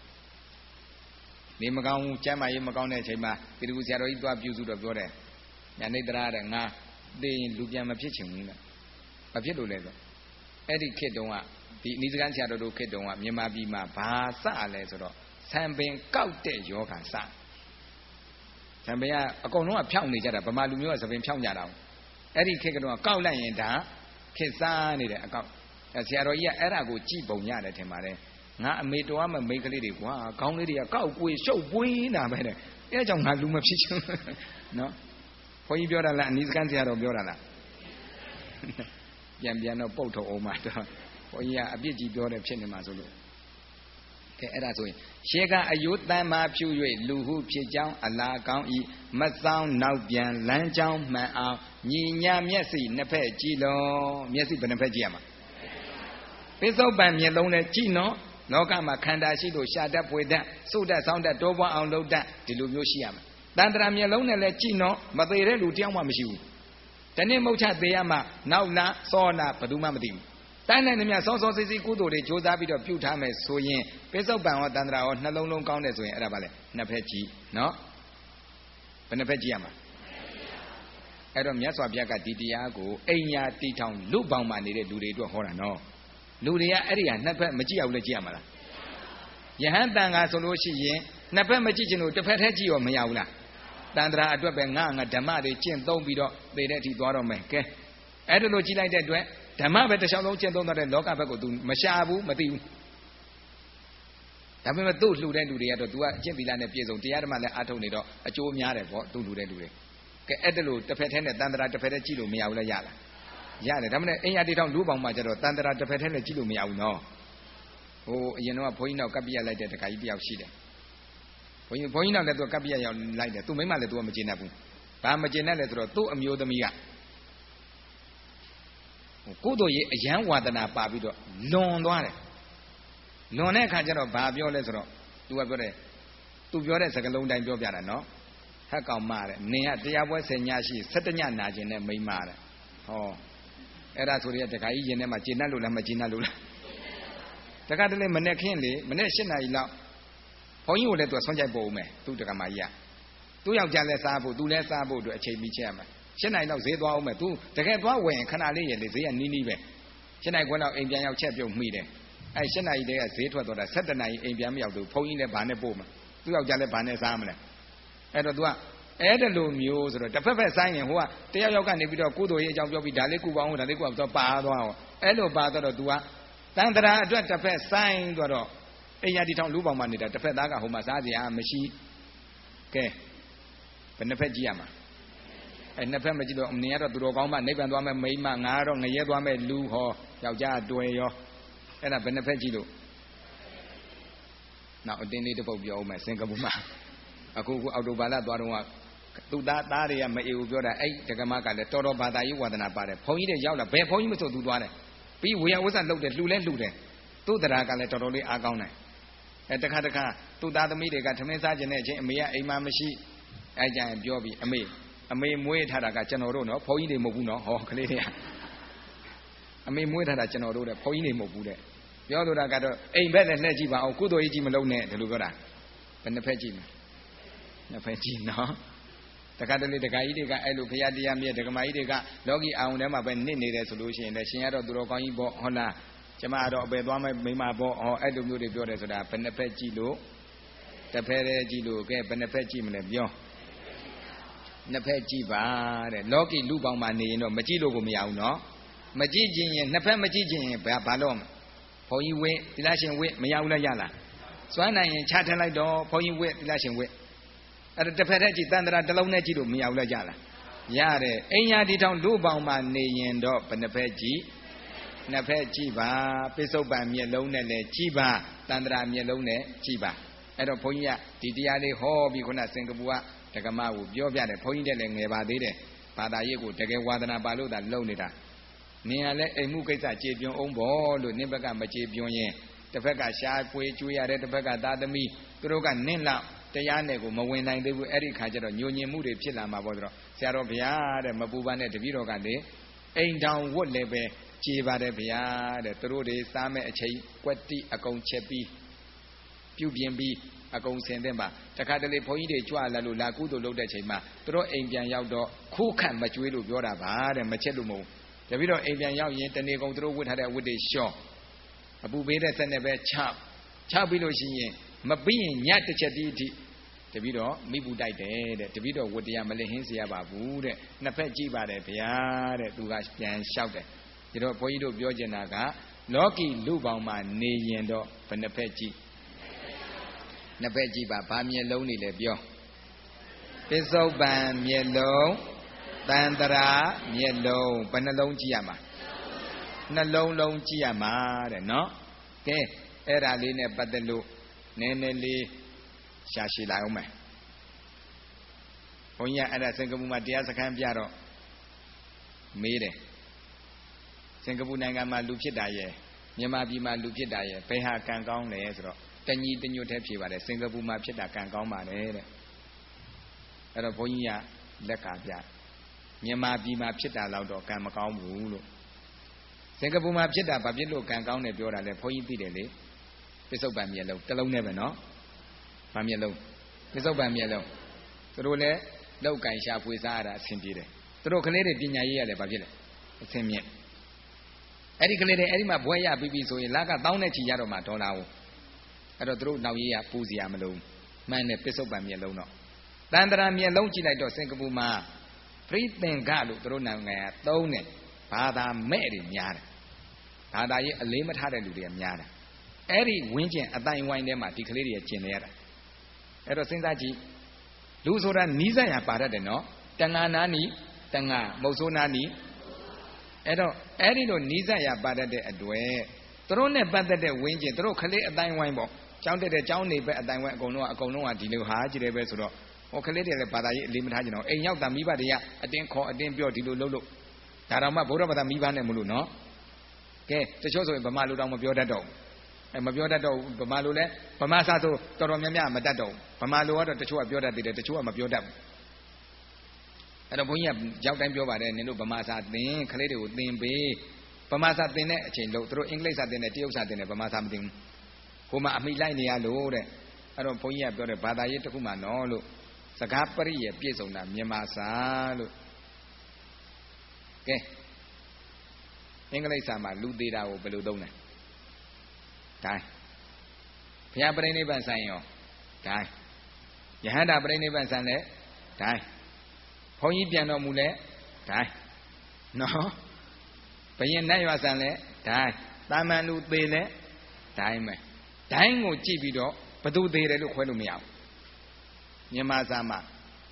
နေမကောင်းကျမ်းမာရေးမကောင်းတဲ့အချိန်မှာတိရကုဆရာတော်ကြီးသွားပြုစုတော့ပြောတယ်ညာနေတရာတဲ့ငါသိရင်လူပြန်မဖြစ်ချင်ဘူးလားဘာဖြစ်လို့လဲဆိုအဲ့ဒီခေတ်တုန်းကဒီအနီးစကန်းဆရာတော်တို့ခေတ်တုန်းကမြန်မာပြည်မှာဘာစလဲဆိုတော့ဆံပင်ကောက်တဲ့ယောဂစဆံပင်ကအကုန်လုံးကဖြောင်းနေကြတာဗမာလူမျိုးကဆံပင်ဖြောင်းကြတာအဲ့ဒီခေတ်ကတော့ကောက်လိုက်ရင်ဒါခေတ်စားနေတယ်အကောက်ဆရာတော်ကြီးကအဲ့ဒါကိုကြည်ပုံရတယ်ထင်ပါတယ်ငါအမေတော်ကမမိတ်ကလေးတွေကွာခေါင်းလေးတွေကကောက်ကွေရှုပ်ပွေးတာပဲတဲ့အဲကြောင့်ငါလူမဖြစ်ချင်နော်ဘုန်းကြီးပြောတာလားအနီးစကန်းဆရာတော်ပြောတာလားပြန်ပြန်တော့ပုတ်ထုတ်အောင်မှာတော့ဘုန်းကြီးကအပြစ်ကြီးပြောတယ်ဖြစ်နေမှာဆိုလို့ကဲအဲ့ဒါဆိုရင်ရှေကအယုတန်မှာဖြူ၍လူဟုဖြစ်ကြောင်းအလားကောင်းဤမဆောင်နောက်ပြန်လမ်းကြောင်းမှန်အောင်ညီညာမျက်စိနှစ်ဖက်ကြည့်လုံးမျက်စိဘယ်နှစ်ဖက်ကြည့်ရမှာပိဿုပန်မျက်လုံးနဲ့ကြည့်နော်လောကမှာခန္ဓာရှိလို့ရှာတတ်ပွေတတ်စုတတ်ဆောင်းတတ်တိုးပွားအောင်လုပ်တတ်ဒီလိုမျိုးရှိရမှာတန်ត្រာမျက်လုံးနဲ့လည်းကြည့်နော်မသေးတဲ့လူတယောက်မှမရှိဘူးတနေ့မုတ်ချသေးရမှာနောက်လားစောလားဘယ်သူမှမသိဘူးတန်းနိုင်သမျှစောစောစီစီကုသိုလ်တွေကြိုးစားပြီးတော့ပြုထားမယ်ဆိုရင်ပိဿုပန်ဟောတန်ត្រာဟောနှလုံးလုံးကောင်းတယ်ဆိုရင်အဲ့ဒါပါလေနှစ်ဖက်ကြည့်နော်ဘယ်နှစ်ဖက်ကြည့်ရမှာအဲ့တော့မြတ်စွာဘုရားကဒီတရားကိုအိမ်ညာတီထောင်လူပေါင်းမှနေတဲ့လူတွေအတွက်ဟောတာနော်လူတွေကအဲ့ဒီဟာနှစ်ဖက်မကြည့်အောင်လည်းကြည့်ရမှာလားယဟန်တန်ခါဆိုလို့ရှိရင်နှစ်ဖက်မကြည့်ချင်လို့တစ်ဖက်တည်းကြည့်ရောမရဘူးလားတန်ត្រာအတွက်ပဲငါငါဓမ္မတွေကျင့်သုံးပြီးတော့သေတဲ့အထိသွားတော့မယ်ကဲအဲ့ဒါလိုကြည့်လိုက်တဲ့အတွက်ဓမ္မပဲတစ်ချောင်းလုံးကျင့်သုံးတော့တဲ့လောကဘက်ကို तू မရှာဘူးမသိဘူးဒါပေမဲ့သူ့လှူတဲ့လူတွေကတော့ तू ကအကျင့်သီလနဲ့ပြည့်စုံတရားဓမ္မလည်းအားထုတ်နေတော့အကျိုးများတယ်ပေါ့သူ့လှူတဲ့လူတွေကဲအဲ့ဒါလိုတစ်ဖက်တည်းနဲ့တန်ត្រာတစ်ဖက်တည်းကြည့်လို့မရဘူးလားရလားရတယ်ဒါမှမဟုတ်အင်ယာတီထောင်လူပေါင်းမှာကျတော့တန်ត្រာတစ်ဖက်တည်းနဲ့ကြည့်လို့မရဘူးနော်ဟိုအရင်တော့ဘုန်းကြီးနောက်ကပ်ပြရလိုက်တဲ့တခါကြီးတယောက်ရှိတယ်ဘုန်းကြီးဘုန်းကြီးနောက်လည်း तू ကပ်ပြရရောက်လိုက်တယ်သူမိမလည်း तू ကမကျေနပ်ဘူးဘာမကျေနပ်လဲဆိုတော့သူ့အမျိုးသမီးကကုသိုလ်ရေးအယံဝါဒနာပါပြီးတော့လွန်သွားတယ်လွန်တဲ့အခါကျတော့ဘာပြောလဲဆိုတော့ तू ကပြောတယ် तू ပြောတဲ့စကားလုံးတိုင်းပြောပြတာနော်ဟက်ကောင်မတဲ့နင်ကတရားပွဲဆယ်ညရှိဆယ်တညနာကျင်တဲ့မိန်းမတဲ့ဟောအဲ့ဒါဆိုရင်တခါကြီးရင်ထဲမှာကျေနပ်လို့လားမကျေနပ်လို့လားတခါတလေမနေ့ခင်းလေမနေ့၈နာရီလောက်ဘုန်းကြီးကိုလည်း तू ဆွန့်ကြိုက်ပို့ဦးမယ်သူ့တက္ကမကြီးကသူ့ယောက်ျားလည်းစားဖို့ तू လည်းစားဖို့အတွက်အချိန်မီချက်ရမယ်၈နိုင်လောက်ဈေးသွားအောင်မယ် तू တကယ်သွားဝင်ခဏလေးရလေဈေးကနီးနီးပဲ၈နိုင်ခွဲလောက်အိမ်ပြန်ရောက်ချက်ပြုတ်မှီတယ်အဲ၈နိုင်တည်းကဈေးထွက်သွားတာ၁၇နိုင်အိမ်ပြန်မရောက်ဘူးဘုန်းကြီးလည်းဘာနဲ့ပို့မှာသူ့ယောက်ျားလည်းဘာနဲ့စားမလဲအဲ့တော့ तू ကအဲ့ဒါလိုမျိုးဆိုတော့တစ်ဖက်ဖက်ဆိုင်ရင်ဟိုကတယောက်ယောက်ကနေပြီးတော့ကုသိုလ်ရေးအကြောင်းပြောပြီးဒါလေးကုပါအောင်ဒါလေးကုပါတော့ပါသွားအောင်အဲ့လိုပါတော့ तू ကတန်ត្រာအတွက်တစ်ဖက်ဆိုင်သွားတော့အိမ်ယာတီထောင်လူပေါင်းမှနေတာတစ်ဖက်သားကဟိုမှာစားစရာမရှိကဲဘယ်နှစ်ဖက်ကြည့်ရမှာအဲနှစ်ဖက်မကြည့်တော့အမြင်ကတော့သူတော်ကောင်းမှနိဗ္ဗာန်သွားမဲ့မိမငါတော့ငရဲသွားမဲ့လူဟောယောက်ျားတွေ့ရောအဲ့ဒါဘယ်နှစ်ဖက်ကြည့်လို့နောက်အတင်းလေးတစ်ပုတ်ပြောအောင်မယ်စင်ကာပူမှာအခုခုအော်တိုဘာလသွားတော့သူသားသားတွေကမအေဘူးပြောတာအဲ့ဒကမကလည်းတော်တော်ဘာသာရေးဝါဒနာပါတယ်ဘုန်းကြီးတွေရောက်လာဘယ်ဘုန်းကြီးမဆိုသူသွားတယ်ပြီးဝေယဝဆလှုပ်တယ်လှူလဲလှူတယ်သူ့တရားကလည်းတော်တော်လေးအားကောင်းတယ်အဲတခါတခါသူ့သားသမီးတွေကထမင်းစားခြင်းတဲ့အချိန်အမေကအိမ်မှာမရှိအဲကြရင်ပြောပြီးအမေအမေမွေးထားတာကကျွန်တော်တို့နော်ဘုန်းကြီးတွေမဟုတ်ဘူးနော်ဟောကလေးတွေကအမေမွေးထားတာကျွန်တော်တို့တဲ့ဘုန်းကြီးတွေမဟုတ်ဘူးတဲ့ပြောလိုတာကတော့အိမ်ဘက်လည်းလှည့်ကြည့်ပါအောင်ကုသိုလ်ကြီးကြီးမလုံးနဲ့ဒီလိုပြောတာဘယ်နှစ်ဖက်ကြည့်မလဲနှစ်ဖက်ကြည့်နော်တခါတလေတခါကြီးတွေကအဲ့လိုဖရာတရားမြတ်ဒကမာကြီးတွေကလောကီအာုံထဲမှာပဲနစ်နေတယ်ဆိုလို့ရှိရင်လည်းရှင်ရတော့သူတော်ကောင်းကြီးပေါ့ဟုတ်လားကျမကတော့အပယ်သွားမဲ့မိမပေါ့ဟောအဲ့လိုမျိုးတွေပြောတယ်ဆိုတာဘယ်နှစ်ဖက်ကြည့်လို့တစ်ဖက်တည်းကြည့်လို့ကဲဘယ်နှစ်ဖက်ကြည့်မလဲပြောနှစ်ဖက်ကြည့်ပါတဲ့လောကီလူပေါင်းမှာနေရင်တော့မကြည့်လို့ကိုမရဘူးနော်မကြည့်ခြင်းရင်နှစ်ဖက်မကြည့်ခြင်းရင်ဘာဘာလို့ဘုန်းကြီးဝင့်သီလရှင်ဝင့်မရဘူးလားရလားစွမ်းနိုင်ရင်ချထလိုက်တော့ဘုန်းကြီးဝင့်သီလရှင်ဝင့်အဲ့ဒါတစ်ဖက်တည်းကြည့်တန်တရာတစ်လုံးနဲ့ကြည့်လို့မရဘူးလားရလားရတယ်အိမ်ယာဒီထောင်လူပေါင်းမှာနေရင်တော့ဘယ်နှစ်ဖက်ကြည့်နှစ်ဖက်ကြည့်ပါပိဿုပန်မျက်လုံးနဲ့လည်းကြည့်ပါတန်တရာမျက်လုံးနဲ့ကြည့်ပါအဲ့တော့ဘုန်းကြီးကဒီတရားလေးဟောပြီးခုနစင်ကာပူကဒကမကိုပြောပြတယ်ဘုန်းကြီးတက်လည်းငယ်ပါသေးတယ်ဘာသာရေးကိုတကယ်ဝါဒနာပါလို့သာလုံနေတာနင်ကလည်းအိမ်မှုကိစ္စကြေပြွန်အောင်ဘောလို့နင့်ဘက်ကမကြေပြွန်ရင်တစ်ဖက်ကရှားပွေကျွေးရတဲ့တစ်ဖက်ကသာသမီသူတို့ကနင့်လောက်တရားနဲ့ကိုမဝင်နိုင်သေးဘူးအဲ့ဒီခါကျတော့ညိုညင်မှုတွေဖြစ်လာမှာပေါ့ဆိုတော့ဆရာတော်ဘုရားတဲ့မပူပန်းတဲ့တပည့်တော်ကလေအိမ်တောင်ဝတ်လည်းပဲကြေပါတယ်ဘုရားတဲ့သူတို့တွေစားမဲ့အချိန်ကွက်တိအကုန်ချက်ပြီးပြုပြင်ပြီးအကုန်ဆင်သင့်ပါတခါတလေဘုန်းကြီးတွေကြွလာလို့လာကုသိုလ်လုပ်တဲ့ချိန်မှာသူတို့အိမ်ပြန်ရောက်တော့ခိုးခတ်မကျွေးလို့ပြောတာပါတဲ့မချက်လို့မဟုတ်တပည့်တော်အိမ်ပြန်ရောက်ရင်တနေကုန်သူတို့ဝတ်ထားတဲ့ဝတ်တွေလျှော့အပူပေးတဲ့ဆက်နဲ့ပဲချချပြီးလို့ရှိရင်မပြီးရင်ညတစ်ချက်တည်းအထိတပည့်တော်မိဘူးတိုက်တယ်တဲ့တပည့်တော်ဝတ်တရားမလင်ဟင်းစေရပါဘူးတဲ့နှစ်ဖက်ကြည့်ပါတယ်ဗျာတဲ့သူကပြန်လျှောက်တယ်ဒါတော့ဘုန်းကြီးတို့ပြောချင်တာကလောကီလူပေါင်းမှာနေရင်တော့ဘယ်နှစ်ဖက်ကြည့်နှစ်ဖက်ကြည့်ပါဘာမျက်လုံးနေလဲပြောပိဿုပန်မျက်လုံးတန်တရာမျက်လုံးဘယ်နှလုံးကြည့်ရမှာနှလုံးလုံးကြည့်ရမှာတဲ့နော်ကဲအဲ့ဒါလေးနဲ့ပတ်သက်လို့နည်းနည်းလေးရှာရှည်လာအောင်မယ်ဘုန်းကြီးကအဲ့ဒါစင်ကာပူမှာတရားစခန်းပြတော့မေးတယ်စင်ကာပူနိုင်ငံမှာလူဖြစ်တာရဲ့မြန်မာပြည်မှာလူဖြစ်တာရဲ့ဘယ်ဟာကံကောင်းလဲဆိုတော့တညီတညွတ်ထဲဖြေပါတယ်စင်ကာပူမှာဖြစ်တာကံကောင်းပါတယ်တဲ့အဲ့တော့ဘုန်းကြီးကလက်ကပြမြန်မာပြည်မှာဖြစ်တာတော့ကံမကောင်းဘူးလို့စင်ကာပူမှာဖြစ်တာဘာဖြစ်လို့ကံကောင်းတယ်ပြောတာလဲဘုန်းကြီးသိတယ်လေပိဿုပန်မျက်လုံးတစ်လုံးနဲ့ပဲနော်ဘာမျက်လုံးပိဿုပန်မျက်လုံးသူတို့လည်းလောက်ကင်ရှာဖွေစားရတာအဆင်ပြေတယ်သူတို့ကလေးတွေပညာရေးရတယ်ဘာဖြစ်လဲအဆင်မြင့်အဲ့ဒီကလေးတွေအဲ့ဒီမှာဘွဲရပြီးပြီဆိုရင်လကတောင်းတဲ့ချီရတော့မှဒေါ်လာကိုအဲ့တော့သူတို့နောက်ရေးရပူစရာမလိုမှန်းတဲ့ပိဿုပန်မျက်လုံးတော့တန်တရာမျက်လုံးကြည့်လိုက်တော့စင်ကာပူမှာပရိသင်္ဂလို့သူတို့နိုင်ငံကသုံးတယ်ဘာသာမဲ့တွေများတယ်ဘာသာရေးအလေးမထားတဲ့လူတွေကများတယ်အဲ့ဒီဝင်းကျင်အတိုင်ဝိုင်းထဲမှာဒီကလေးတွေကကျင်နေရတာအဲ့တော့စဉ်းစားကြည့်လူဆိုတာနီးစပ်ရပါတတ်တယ်နော်တဏှာနာနီတဏှာမုတ်ဆိုးနာနီအဲ့တော့အဲ့ဒီလိုနီးစပ်ရပါတတ်တဲ့အတွက်သူတို့နဲ့ပတ်သက်တဲ့ဝင်းကျင်သူတို့ကလေးအတိုင်ဝိုင်းပေါ့ကျောင်းတက်တဲ့ကျောင်းနေပဲအတိုင်ဝိုင်းအကုန်လုံးကအကုန်လုံးကဒီလိုဟာကြည့်တယ်ပဲဆိုတော့ဟိုကလေးတွေလည်းဘာသာရေးအလေးမထားကြတော့အိမ်ရောက်တာမိဘတွေကအတင်းခေါ်အတင်းပြောဒီလိုလုပ်လို့ဒါတော့မှဘုရားဘာသာမိဘနဲ့မလို့နော်ကဲတချို့ဆိုရင်ဗမာလူတောင်မပြောတတ်တော့အဲမပြောတတ်တော့ဗမာလူလည်းဗမာစာဆိုတော်တော်များများမတတ်တော့ဗမာလူကတော့တချို့ကပြောတတ်သေးတယ်တချို့ကမပြောတတ်ဘူးအဲ့တော့ဘုန်းကြီးကရောက်တိုင်းပြောပါတယ်နင်တို့ဗမာစာသင်ကလေးတွေကိုသင်ပေးဗမာစာသင်တဲ့အချိန်လို့သူတို့အင်္ဂလိပ်စာသင်တယ်တရုတ်စာသင်တယ်ဗမာစာမသင်ဘူးကိုမှအမိလိုက်နေရလို့တဲ့အဲ့တော့ဘုန်းကြီးကပြောတယ်ဘာသာရေးတစ်ခုမှနော်လို့စကားပရိယေပြည့်စုံတာမြန်မာစာလို့ကဲအင်္ဂလိပ်စာမှာလူသေးတာကိုဘယ်လိုသုံးလဲဒိုင်းဘုရားပြိဋိဘံဆိုင်ရောဒိုင်းယဟန္တာပြိဋိဘံဆိုင်လဲဒိုင်းဘုန်းကြီးပြန်တော်မူလဲဒိုင်းနော်ဘယင်နတ်ရွာဆန်လဲဒိုင်းတာမန်လူသေးလဲဒိုင်းမယ်ဒိုင်းကိုကြည့်ပြီးတော့ဘသူသေးတယ်လို့ခွဲလို့မရဘူးမြန်မာစာမှာ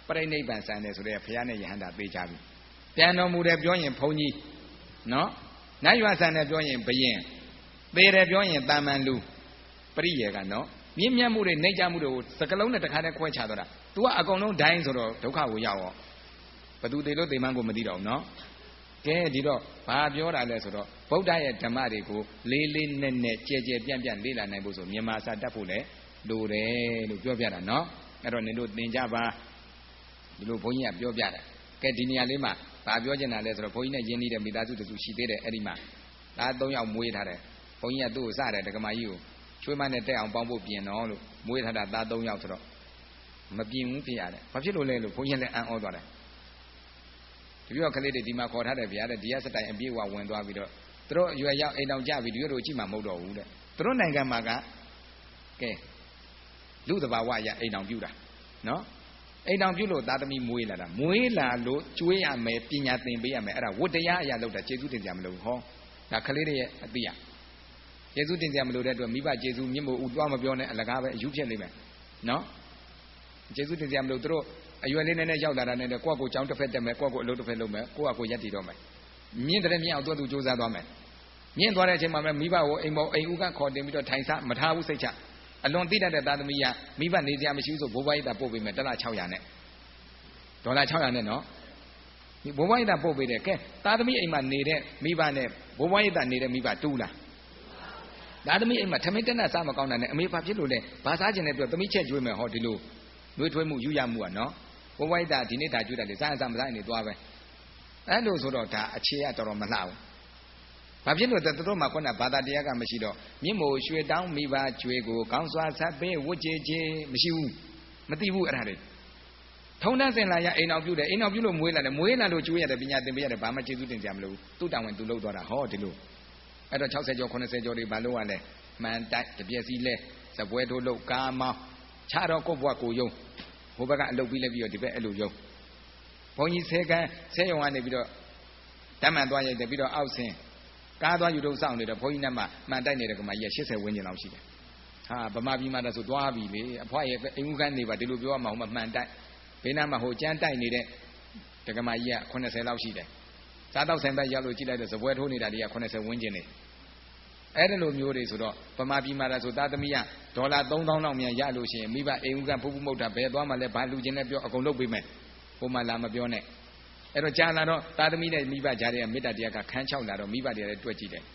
ပရိနိဗ္ဗာန်ဆန်တယ်ဆိုတဲ့ဘုရားနဲ့ယဟန္တာသိကြပြီပြန်တော်မူတယ်ပြောရင်ဘုန်းကြီးနော်နတ်ရွာဆန်တယ်ပြောရင်ဘယင်သေတယ်ပြောရင်တာမန်လူပရိယေကနော်မြင့်မြတ်မှုတွေနှိမ့်ချမှုတွေကိုစကလုံးနဲ့တခါတည်းခွဲခြားသွားတာ तू ကအကုန်လုံးဒိုင်းဆိုတော့ဒုက္ခကိုရောက်ရောဘသူသေးလို့သေမှန်းကိုမသိတော့ဘူးနော်ကဲဒီတော့ဘာပြောတာလဲဆိုတော့ဗုဒ္ဓရဲ့ဓမ္မတွေကိုလေးလေးနက်နက်ကြဲကြဲပြန့်ပြန့်လေ့လာနိုင်ဖို့ဆိုမြန်မာစာတတ်ဖို့လဲလိုတယ်လို့ပြောပြတာနော်အဲ့တော့နင်တို့သင်ကြပါဒီလိုဘုန်းကြီးကပြောပြတာကဲဒီနေရာလေးမှာဘာပြောချင်တာလဲဆိုတော့ဘုန်းကြီးနဲ့ယဉ်နေတဲ့မိသားစုတစုရှိသေးတယ်အဲ့ဒီမှာဒါသုံးယောက်မွေးထားတယ်ဘုန်းကြီးကသူ့ကိုစတယ်ဒကမာကြီးကိုချွေးမနဲ့တက်အောင်ပေါင်းဖို့ပြင်တော့လို့မွေးထားတာသားသုံးယောက်ဆိုတော့မပြင်ဘူးဖြစ်ရတယ်ဘာဖြစ်လို့လဲလို့ဘုန်းကြီးလည်းအံ့ဩသွားတယ်တပြည့်တော့ကလေးတွေဒီမှာခေါ်ထားတယ်ဗျာတဲ့ဒီကစတိုင်အပြည့်ဝဝင်သွားပြီးတော့သူတို့ရွယ်ရောက်အိမ်တောင်ကြပြီးဒီတို့ကြည့်မှမဟုတ်တော့ဘူးတဲ့သူတို့နိုင်ငံမှာကကဲလူတဘာဝရအိမ်တောင်ပြူတာနော်အိမ်တောင်ပြုလို့သားသမီးမွေးလာတာမွေးလာလို့ကျွေးရမယ်ပညာသင်ပေးရမယ်အဲ့ဒါဝတ္တရားအရာလောက်တာကျေးဇူးတင်ကြမလို့ဟောဒါကလေးတွေရဲ့အတိအကျေးဇူးတင်ကြမလို့တဲ့အတွက်မိဘကျေးဇူးမြင့်မို့ဥသွားမပြောနဲ့အလကားပဲအယူဖြစ်လိမ့်မယ်နော်ကျေးဇူးတင်ကြမလို့တို့အရွယ်လေးနဲ့နဲ့ရောက်လာတာနဲ့ကိုယ့်ကိုယ်ကြောင်းတစ်ဖက်တက်မယ်ကိုယ့်ကိုယ်အလုပ်တစ်ဖက်လုပ်မယ်ကိုယ့်အကိုရက်တည်တော့မယ်မြင့်တဲ့မြင့်အောင်သူ့သူစူးစမ်းသွားမယ်မြင့်သွားတဲ့အချိန်မှာပဲမိဘကိုအိမ်မောအိမ်ဦးကခေါ်တင်ပြီးတော့ထိုင်စားမထားဘူးစိတ်ချအလွန်သိတတ်တဲ့သားသမီးကမိဘနေစရာမရှိဘူးဆိုဘိုးဘွားကြီးတာပို့ပေးမယ်တစ်လ၆ရာနဲ့ဒေါ်လာ၆ရာနဲ့နော်ဒီဘိုးဘွားကြီးတာပို့ပေးတယ်ကဲသားသမီးအိမ်မှာနေတဲ့မိဘနဲ့ဘိုးဘွားကြီးတာနေတဲ့မိဘတူးလားသားသမီးအိမ်မှာထမင်းတက်နဲ့စားမကောင်းတာနဲ့အမေဘာဖြစ်လို့လဲဘာစားကျင်လဲပြောသမီးချက်ကျွေးမယ်ဟောဒီလိုနှွေးထွေးမှုယူရမှုကနော်ဘိုးဘွားကြီးတာဒီနေ့ဒါကျွေးတယ်လေစားစားမစားနေသွားပဲအဲ့လိုဆိုတော့ဒါအခြေရတော်တော်မလှဘူးဘာဖြစ်လို့သူတို့မှခုနဘာသာတရားကမရှိတော့မြင့်မို့ရွှေတောင်းမိဘကျွေးကိုကောင်းစွာဆက်ပေးဝတ်ကြည်ခြင်းမရှိဘူးမသိဘူးအဲ့ဒါတွေထုံတန်းစင်လာရအိမ်အောင်ပြုတယ်အိမ်အောင်ပြုလို့မွေးလာတယ်မွေးလာလို့ကျွေးရတယ်ပညာသင်ပေးရတယ်ဘာမှကျေးဇူးတင်ကြမလို့သူ့တောင်းဝင်သူလုပ်သွားတာဟောဒီလိုအဲ့တော့၆၀ကျော်၇၀ကျော်တွေဘာလို့ ရလဲမှန်တိုက်တပြက်စီလဲစပွဲထိုးလို့ကာမောင်းခြားတော့ကိုယ့်ဘဝကိုယုံဟိုဘက်ကအလုပ်ပြီးလဲပြီးတော့ဒီဘက်အဲ့လိုယုံဘုန်းကြီးဆဲကန်းဆဲယုံကနေပြီးတော့ဓမ္မန်သွားရိုက်တယ်ပြီးတော့အောက်ဆင်းကားသွားယူတော့စောင့်နေတယ်ဘုန်းကြီးနဲ့မှမှန်တိုက်နေတဲ့ကမကြီးက၈၀ဝန်းကျင်လောက်ရှိတယ်ဟာဗမာပြည်မှာတော့ဆိုသွားပြီလေအဖွားရဲ့အိမ်ဦးခန်းနေပါဒီလိုပြောရမှာဟိုမှာမှန်တိုက်ဘေးနားမှာဟိုကျန်းတိုက်နေတဲ့တကမကြီးက၈၀လောက်ရှိတယ်စားတော့ဆိုင်ဘက်ရောက်လို့ကြည့်လိုက်တော့စပွဲထိုးနေတာတွေက၈၀ဝန်းကျင်နေအဲ့ဒီလိုမျိုးတွေဆိုတော့ဗမာပြည်မှာဆိုသားသမီးကဒေါ်လာသုံးသောင်းလောက်မြန်ရလို့ရှိရင်မိဘအိမ်ဦးကဖူးဖူးမုတ်တာဘယ်သွားမှလဲဘာလူချင်းလဲပြောအကုန်လုပ်ပေးမယ်ဟိုမှာလာမပြောနဲ့အဲ့တော့ကြာလာတော့သားသမီးနဲ့မိဘကြားတဲ့မေတ္တာတရားကခန်းချောက်လာတော့မိဘတွေလည်းတွက်ကြည့်တယ်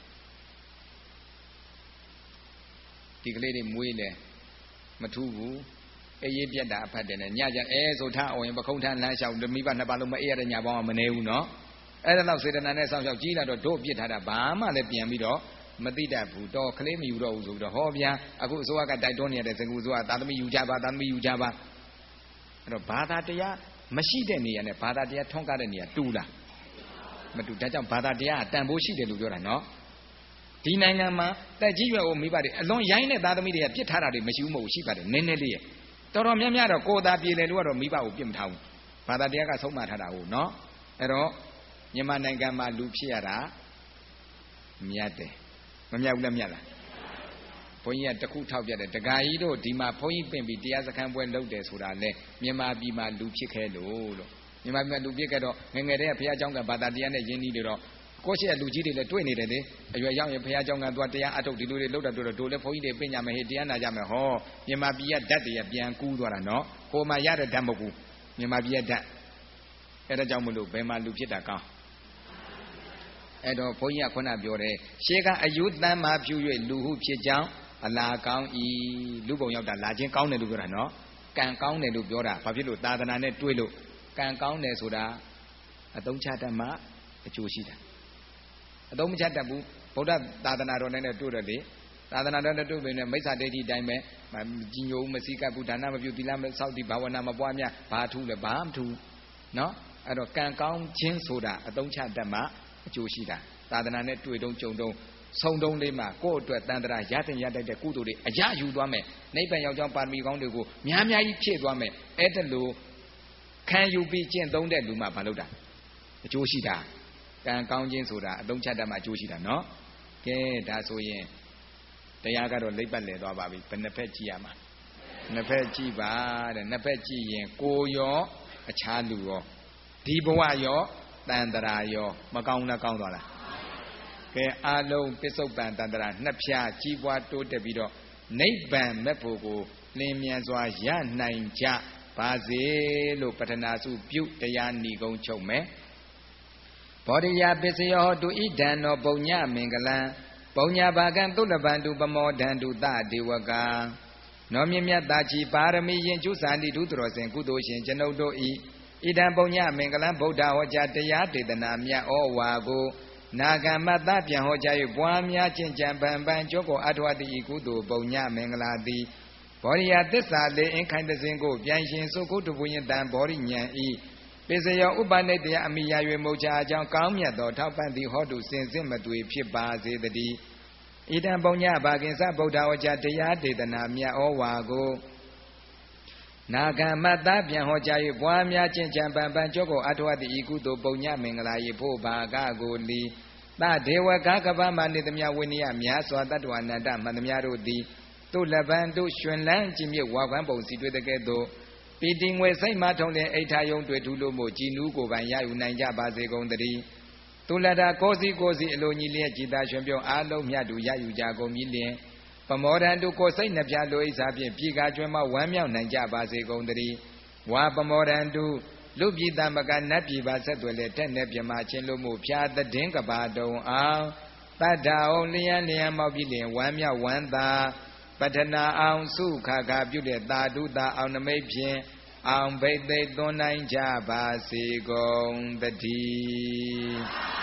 ဒီကလေးတွေမွေးတယ်မထူးဘူးအေးရေးပြက်တာအဖတ်တယ်နဲ့ညကြအဲဆိုထားအောင်ရင်ပခုံးထမ်းလမ်းလျှောက်မိဘနှစ်ပါးလုံးမအေးရတဲ့ညပေါင်းကမနေဘူးနော်အဲ့ဒါတော့စေတနာနဲ့စောင့်ရှောက်ကြီးလာတော့တို့ပြစ်ထားတာဘာမှလည်းပြန်ပြီးတော့မသိတတ်ဘူးတော့ကလေးမယူတော့ဘူးဆိုပြီးတော့ဟောဗျာအခုအစိုးရကတိုက်တွန်းနေရတဲ့စကူအစိုးရသာသမီယူကြပါသာသမီယူကြပါအဲ့တော့ဘာသာတရားမရှိတဲ့နေရာနဲ့ဘာသာတရားထွန်းကားတဲ့နေရာတူလားမတူဒါကြောင့်ဘာသာတရားကတန်ဖိုးရှိတယ်လို့ပြောတာနော်ဒီနိုင်ငံမှာတက်ကြီးရွယ်အိုမိဘတွေအလွန်ရိုင်းတဲ့သားသမီးတွေကပြစ်ထားတာတွေမရှိဘူးမဟုတ်ရှိပါတယ်နည်းနည်းလေးရဲ့တော်တော်များများတော့ကိုယ်သာပြေလေလို့ကတော့မိဘကိုပြစ်မထားဘူးဘာသာတရားကဆုံးမထားတာဟုတ်နော်အဲ့တော့မြန်မာနိုင်ငံမှာလူဖြစ်ရတာမြတ်တယ်မမြတ်ဘူးလားမြတ်လားဘုန်းကြီးကတခုထောက်ပြတယ်ဒကာကြီးတို့ဒီမှာဘုန်းကြီးပင်ပြီးတရားစခန်းပွဲလုပ်တယ်ဆိုတာလဲမြန်မာပြည်မှာလူဖြစ်ခဲ့လို့လို့မြန်မာပြည်မှာလူဖြစ်ခဲ့တော့ငငယ်တည်းကဘုရားကျောင်းကဘာသာတရားနဲ့ယဉ်နီးနေတော့ကိုရှိတဲ့လူကြီးတွေလည်းတွေ့နေတယ်လေအရွယ်ရောက်ရင်ဘုရားကျောင်းကသွားတရားအထုတ်ဒီလိုတွေလုပ်တာပြောတော့တို့လည်းဘုန်းကြီးတွေပြင်ကြမယ်ဟေ့တရားနာကြမယ်ဟောမြန်မာပြည်ကဓာတ်တွေကပြန်ကူးသွားတာနော်ဟိုမှာရတဲ့ဓာတ်မဟုတ်ဘူးမြန်မာပြည်ကဓာတ်အဲ့ဒါကြောင့်မလို့ဘယ်မှာလူဖြစ်တာကောင်းအဲ့တော့ဘုန်းကြီးကခုနပြောတယ်ရှေးကအယုတမ်းမှာဖြူ၍လူဟုဖြစ်ကြောင်းအလားကောင်းဤလူပုံရောက်တာလာခြင်းကောင်းတယ်လို့ပြောတာနော်ကံကောင်းတယ်လို့ပြောတာဘာဖြစ်လို့သာသနာနဲ့တွေ့လို့ကံကောင်းတယ်ဆိုတာအသုံးချတတ်မှအကျိုးရှိတာအသုံးမချတတ်ဘူးဗုဒ္ဓသာသနာတော်နဲ့တွေ့တယ်လေသာသနာတော်နဲ့တွေ့ပြီနဲ့မိစ္ဆာဒိဋ္ဌိအတိုင်းပဲကြီးညိုမစည်းကပ်ဘူးဒါနမပြုသီလမစောင့်တည်ဘာဝနာမပွားများဘာထူးလဲဘာမထူးနော်အဲ့တော့ကံကောင်းခြင်းဆိုတာအသုံးချတတ်မှအကျိုးရှိတာသာသနာနဲ့တွေ့တုံးကြုံတုံးဆုံတုံးလေးမှာကိုယ့်အတွက်တန်ត្រာရတဲ့ရတတ်တဲ့ကုသိုလ်တွေအရယူသွားမယ်နိဗ္ဗာန်ရောက်ကြောင်းပါရမီကောင်းတွေကိုများများကြီးဖြည့်သွားမယ်အဲ့ဒါလို့ခံယူပြီးကျင့်သုံးတဲ့လူမှဘာလို့တာအကျိုးရှိတာကံကောင်းခြင်းဆိုတာအသုံးချတတ်မှအကျိုးရှိတာနော်ကဲဒါဆိုရင်တရားကတော့လိပ်ပတ်လည်သွားပါပြီဘယ်နှစ်ဖက်ကြည့်ရမှာနှစ်ဖက်ကြည့်ပါတဲ့နှစ်ဖက်ကြည့်ရင်ကိုရောအခြားလူရောဒီဘဝရောတန်တရာရောမကောင်းလားကောင်းသွားလားကဲအာလုံးပစ္စုပန်တန်တရာနှစ်ဖြာကြီးပွားတိုးတက်ပြီးတော့နိဗ္ဗာန်မဲ့ဖို့ကိုလင်းမြန်စွာရနိုင်ကြပါစေလို့ပတ္ထနာစုပြုတရားဏီကုံချုပ်မယ်ဘောဓိယပစ္စယောတုဣဒံနောပုညမင်္ဂလံပုညဘာကံသုလပန္တုပမောဒန္တုတဒေဝကနောမြင့်မြတ်သာချီပါရမီရင်ကျုစာတိဒုတတော်စဉ်ကုသိုလ်ရှင်ကျွန်ုပ်တို့ဤဣဒံပုညမင်္ဂလံဗုဒ္ဓဟောကြားတရားဒေသနာမြတ်ဩဝါကိုနာဂမတ္တပြန်ဟောကြား၍ပွားများခြင်းကြံပံပံကြောကိုအထောအတ္တိဤကုသိုလ်ပုညမင်္ဂလာတိဘောရိယသစ္စာလေးအင်းခိုင်တစဉ်ကိုပြန်ရှင်စုကုတ္တဝိညတံဘောရိညံဤပိစယောဥပနိတ္တယအမိယာ၍မုတ်ချအကြောင်းကောင်းမြတ်သောထောက်ပံ့သည်ဟောတုစင်စစ်မသွေဖြစ်ပါစေတည်းဣဒံပုညဘာကင်္စဗုဒ္ဓဝကြတရားဒေသနာမြတ်ဩဝါကိုနာဂမတ္တပြန်ဟောကြား၍ပွားများခြင်းကြံပံပံကြောကိုအထောအတ္တိဤကုသိုလ်ပုညမင်္ဂလာ၏ဖို့ဘာကကိုလီသဒေဝကကပ္ပမနေသမြဝိနည်းများစွာတတ္တဝအနန္တမန္တများတို့သည်သူလပန်တို့ရွှင်လန်းကြည်မြစ်ဝါခွမ်းပုံစီတွေ့တဲ့ကဲ့သို့ပီတိငွေစိတ်မထုံတဲ့အိဋ္ဌယုံတွေ့ထူလို့မို့ကြည်နူးကိုပိုင်ရယူနိုင်ကြပါစေကုန်သတည်းသူလတာကိုစီကိုစီအလိုညီလျက်ကြည်သာရွှင်ပြုံးအားလုံးမြတ်တူရယူကြကုန်ပြီလျင်ပမောဒံတို့ကိုစိတ်နှပြလိုအိစာဖြင့်ပြည်ကားကျွမ်းမဝမ်းမြောက်နိုင်ကြပါစေကုန်သတည်းဝါပမောဒံတို့လူပြည်တမကနတ်ပြည်ပါဆက်သွယ်လေတက်နေပြမချင်းလို့မို့ဖြာသည်င်းကဘာတုံအောင်တတ္ထာအောင်လျံလျံမောက်ပြီးလျင်ဝမ်းမြောက်ဝမ်းသာပတ္ထနာအောင်စုခါခါပြုတဲ့သာဓုသာအောင်နမိတ်ဖြင့်အောင်ဘိတ်သိသွန်းနိုင်ကြပါစေကုန်တည်း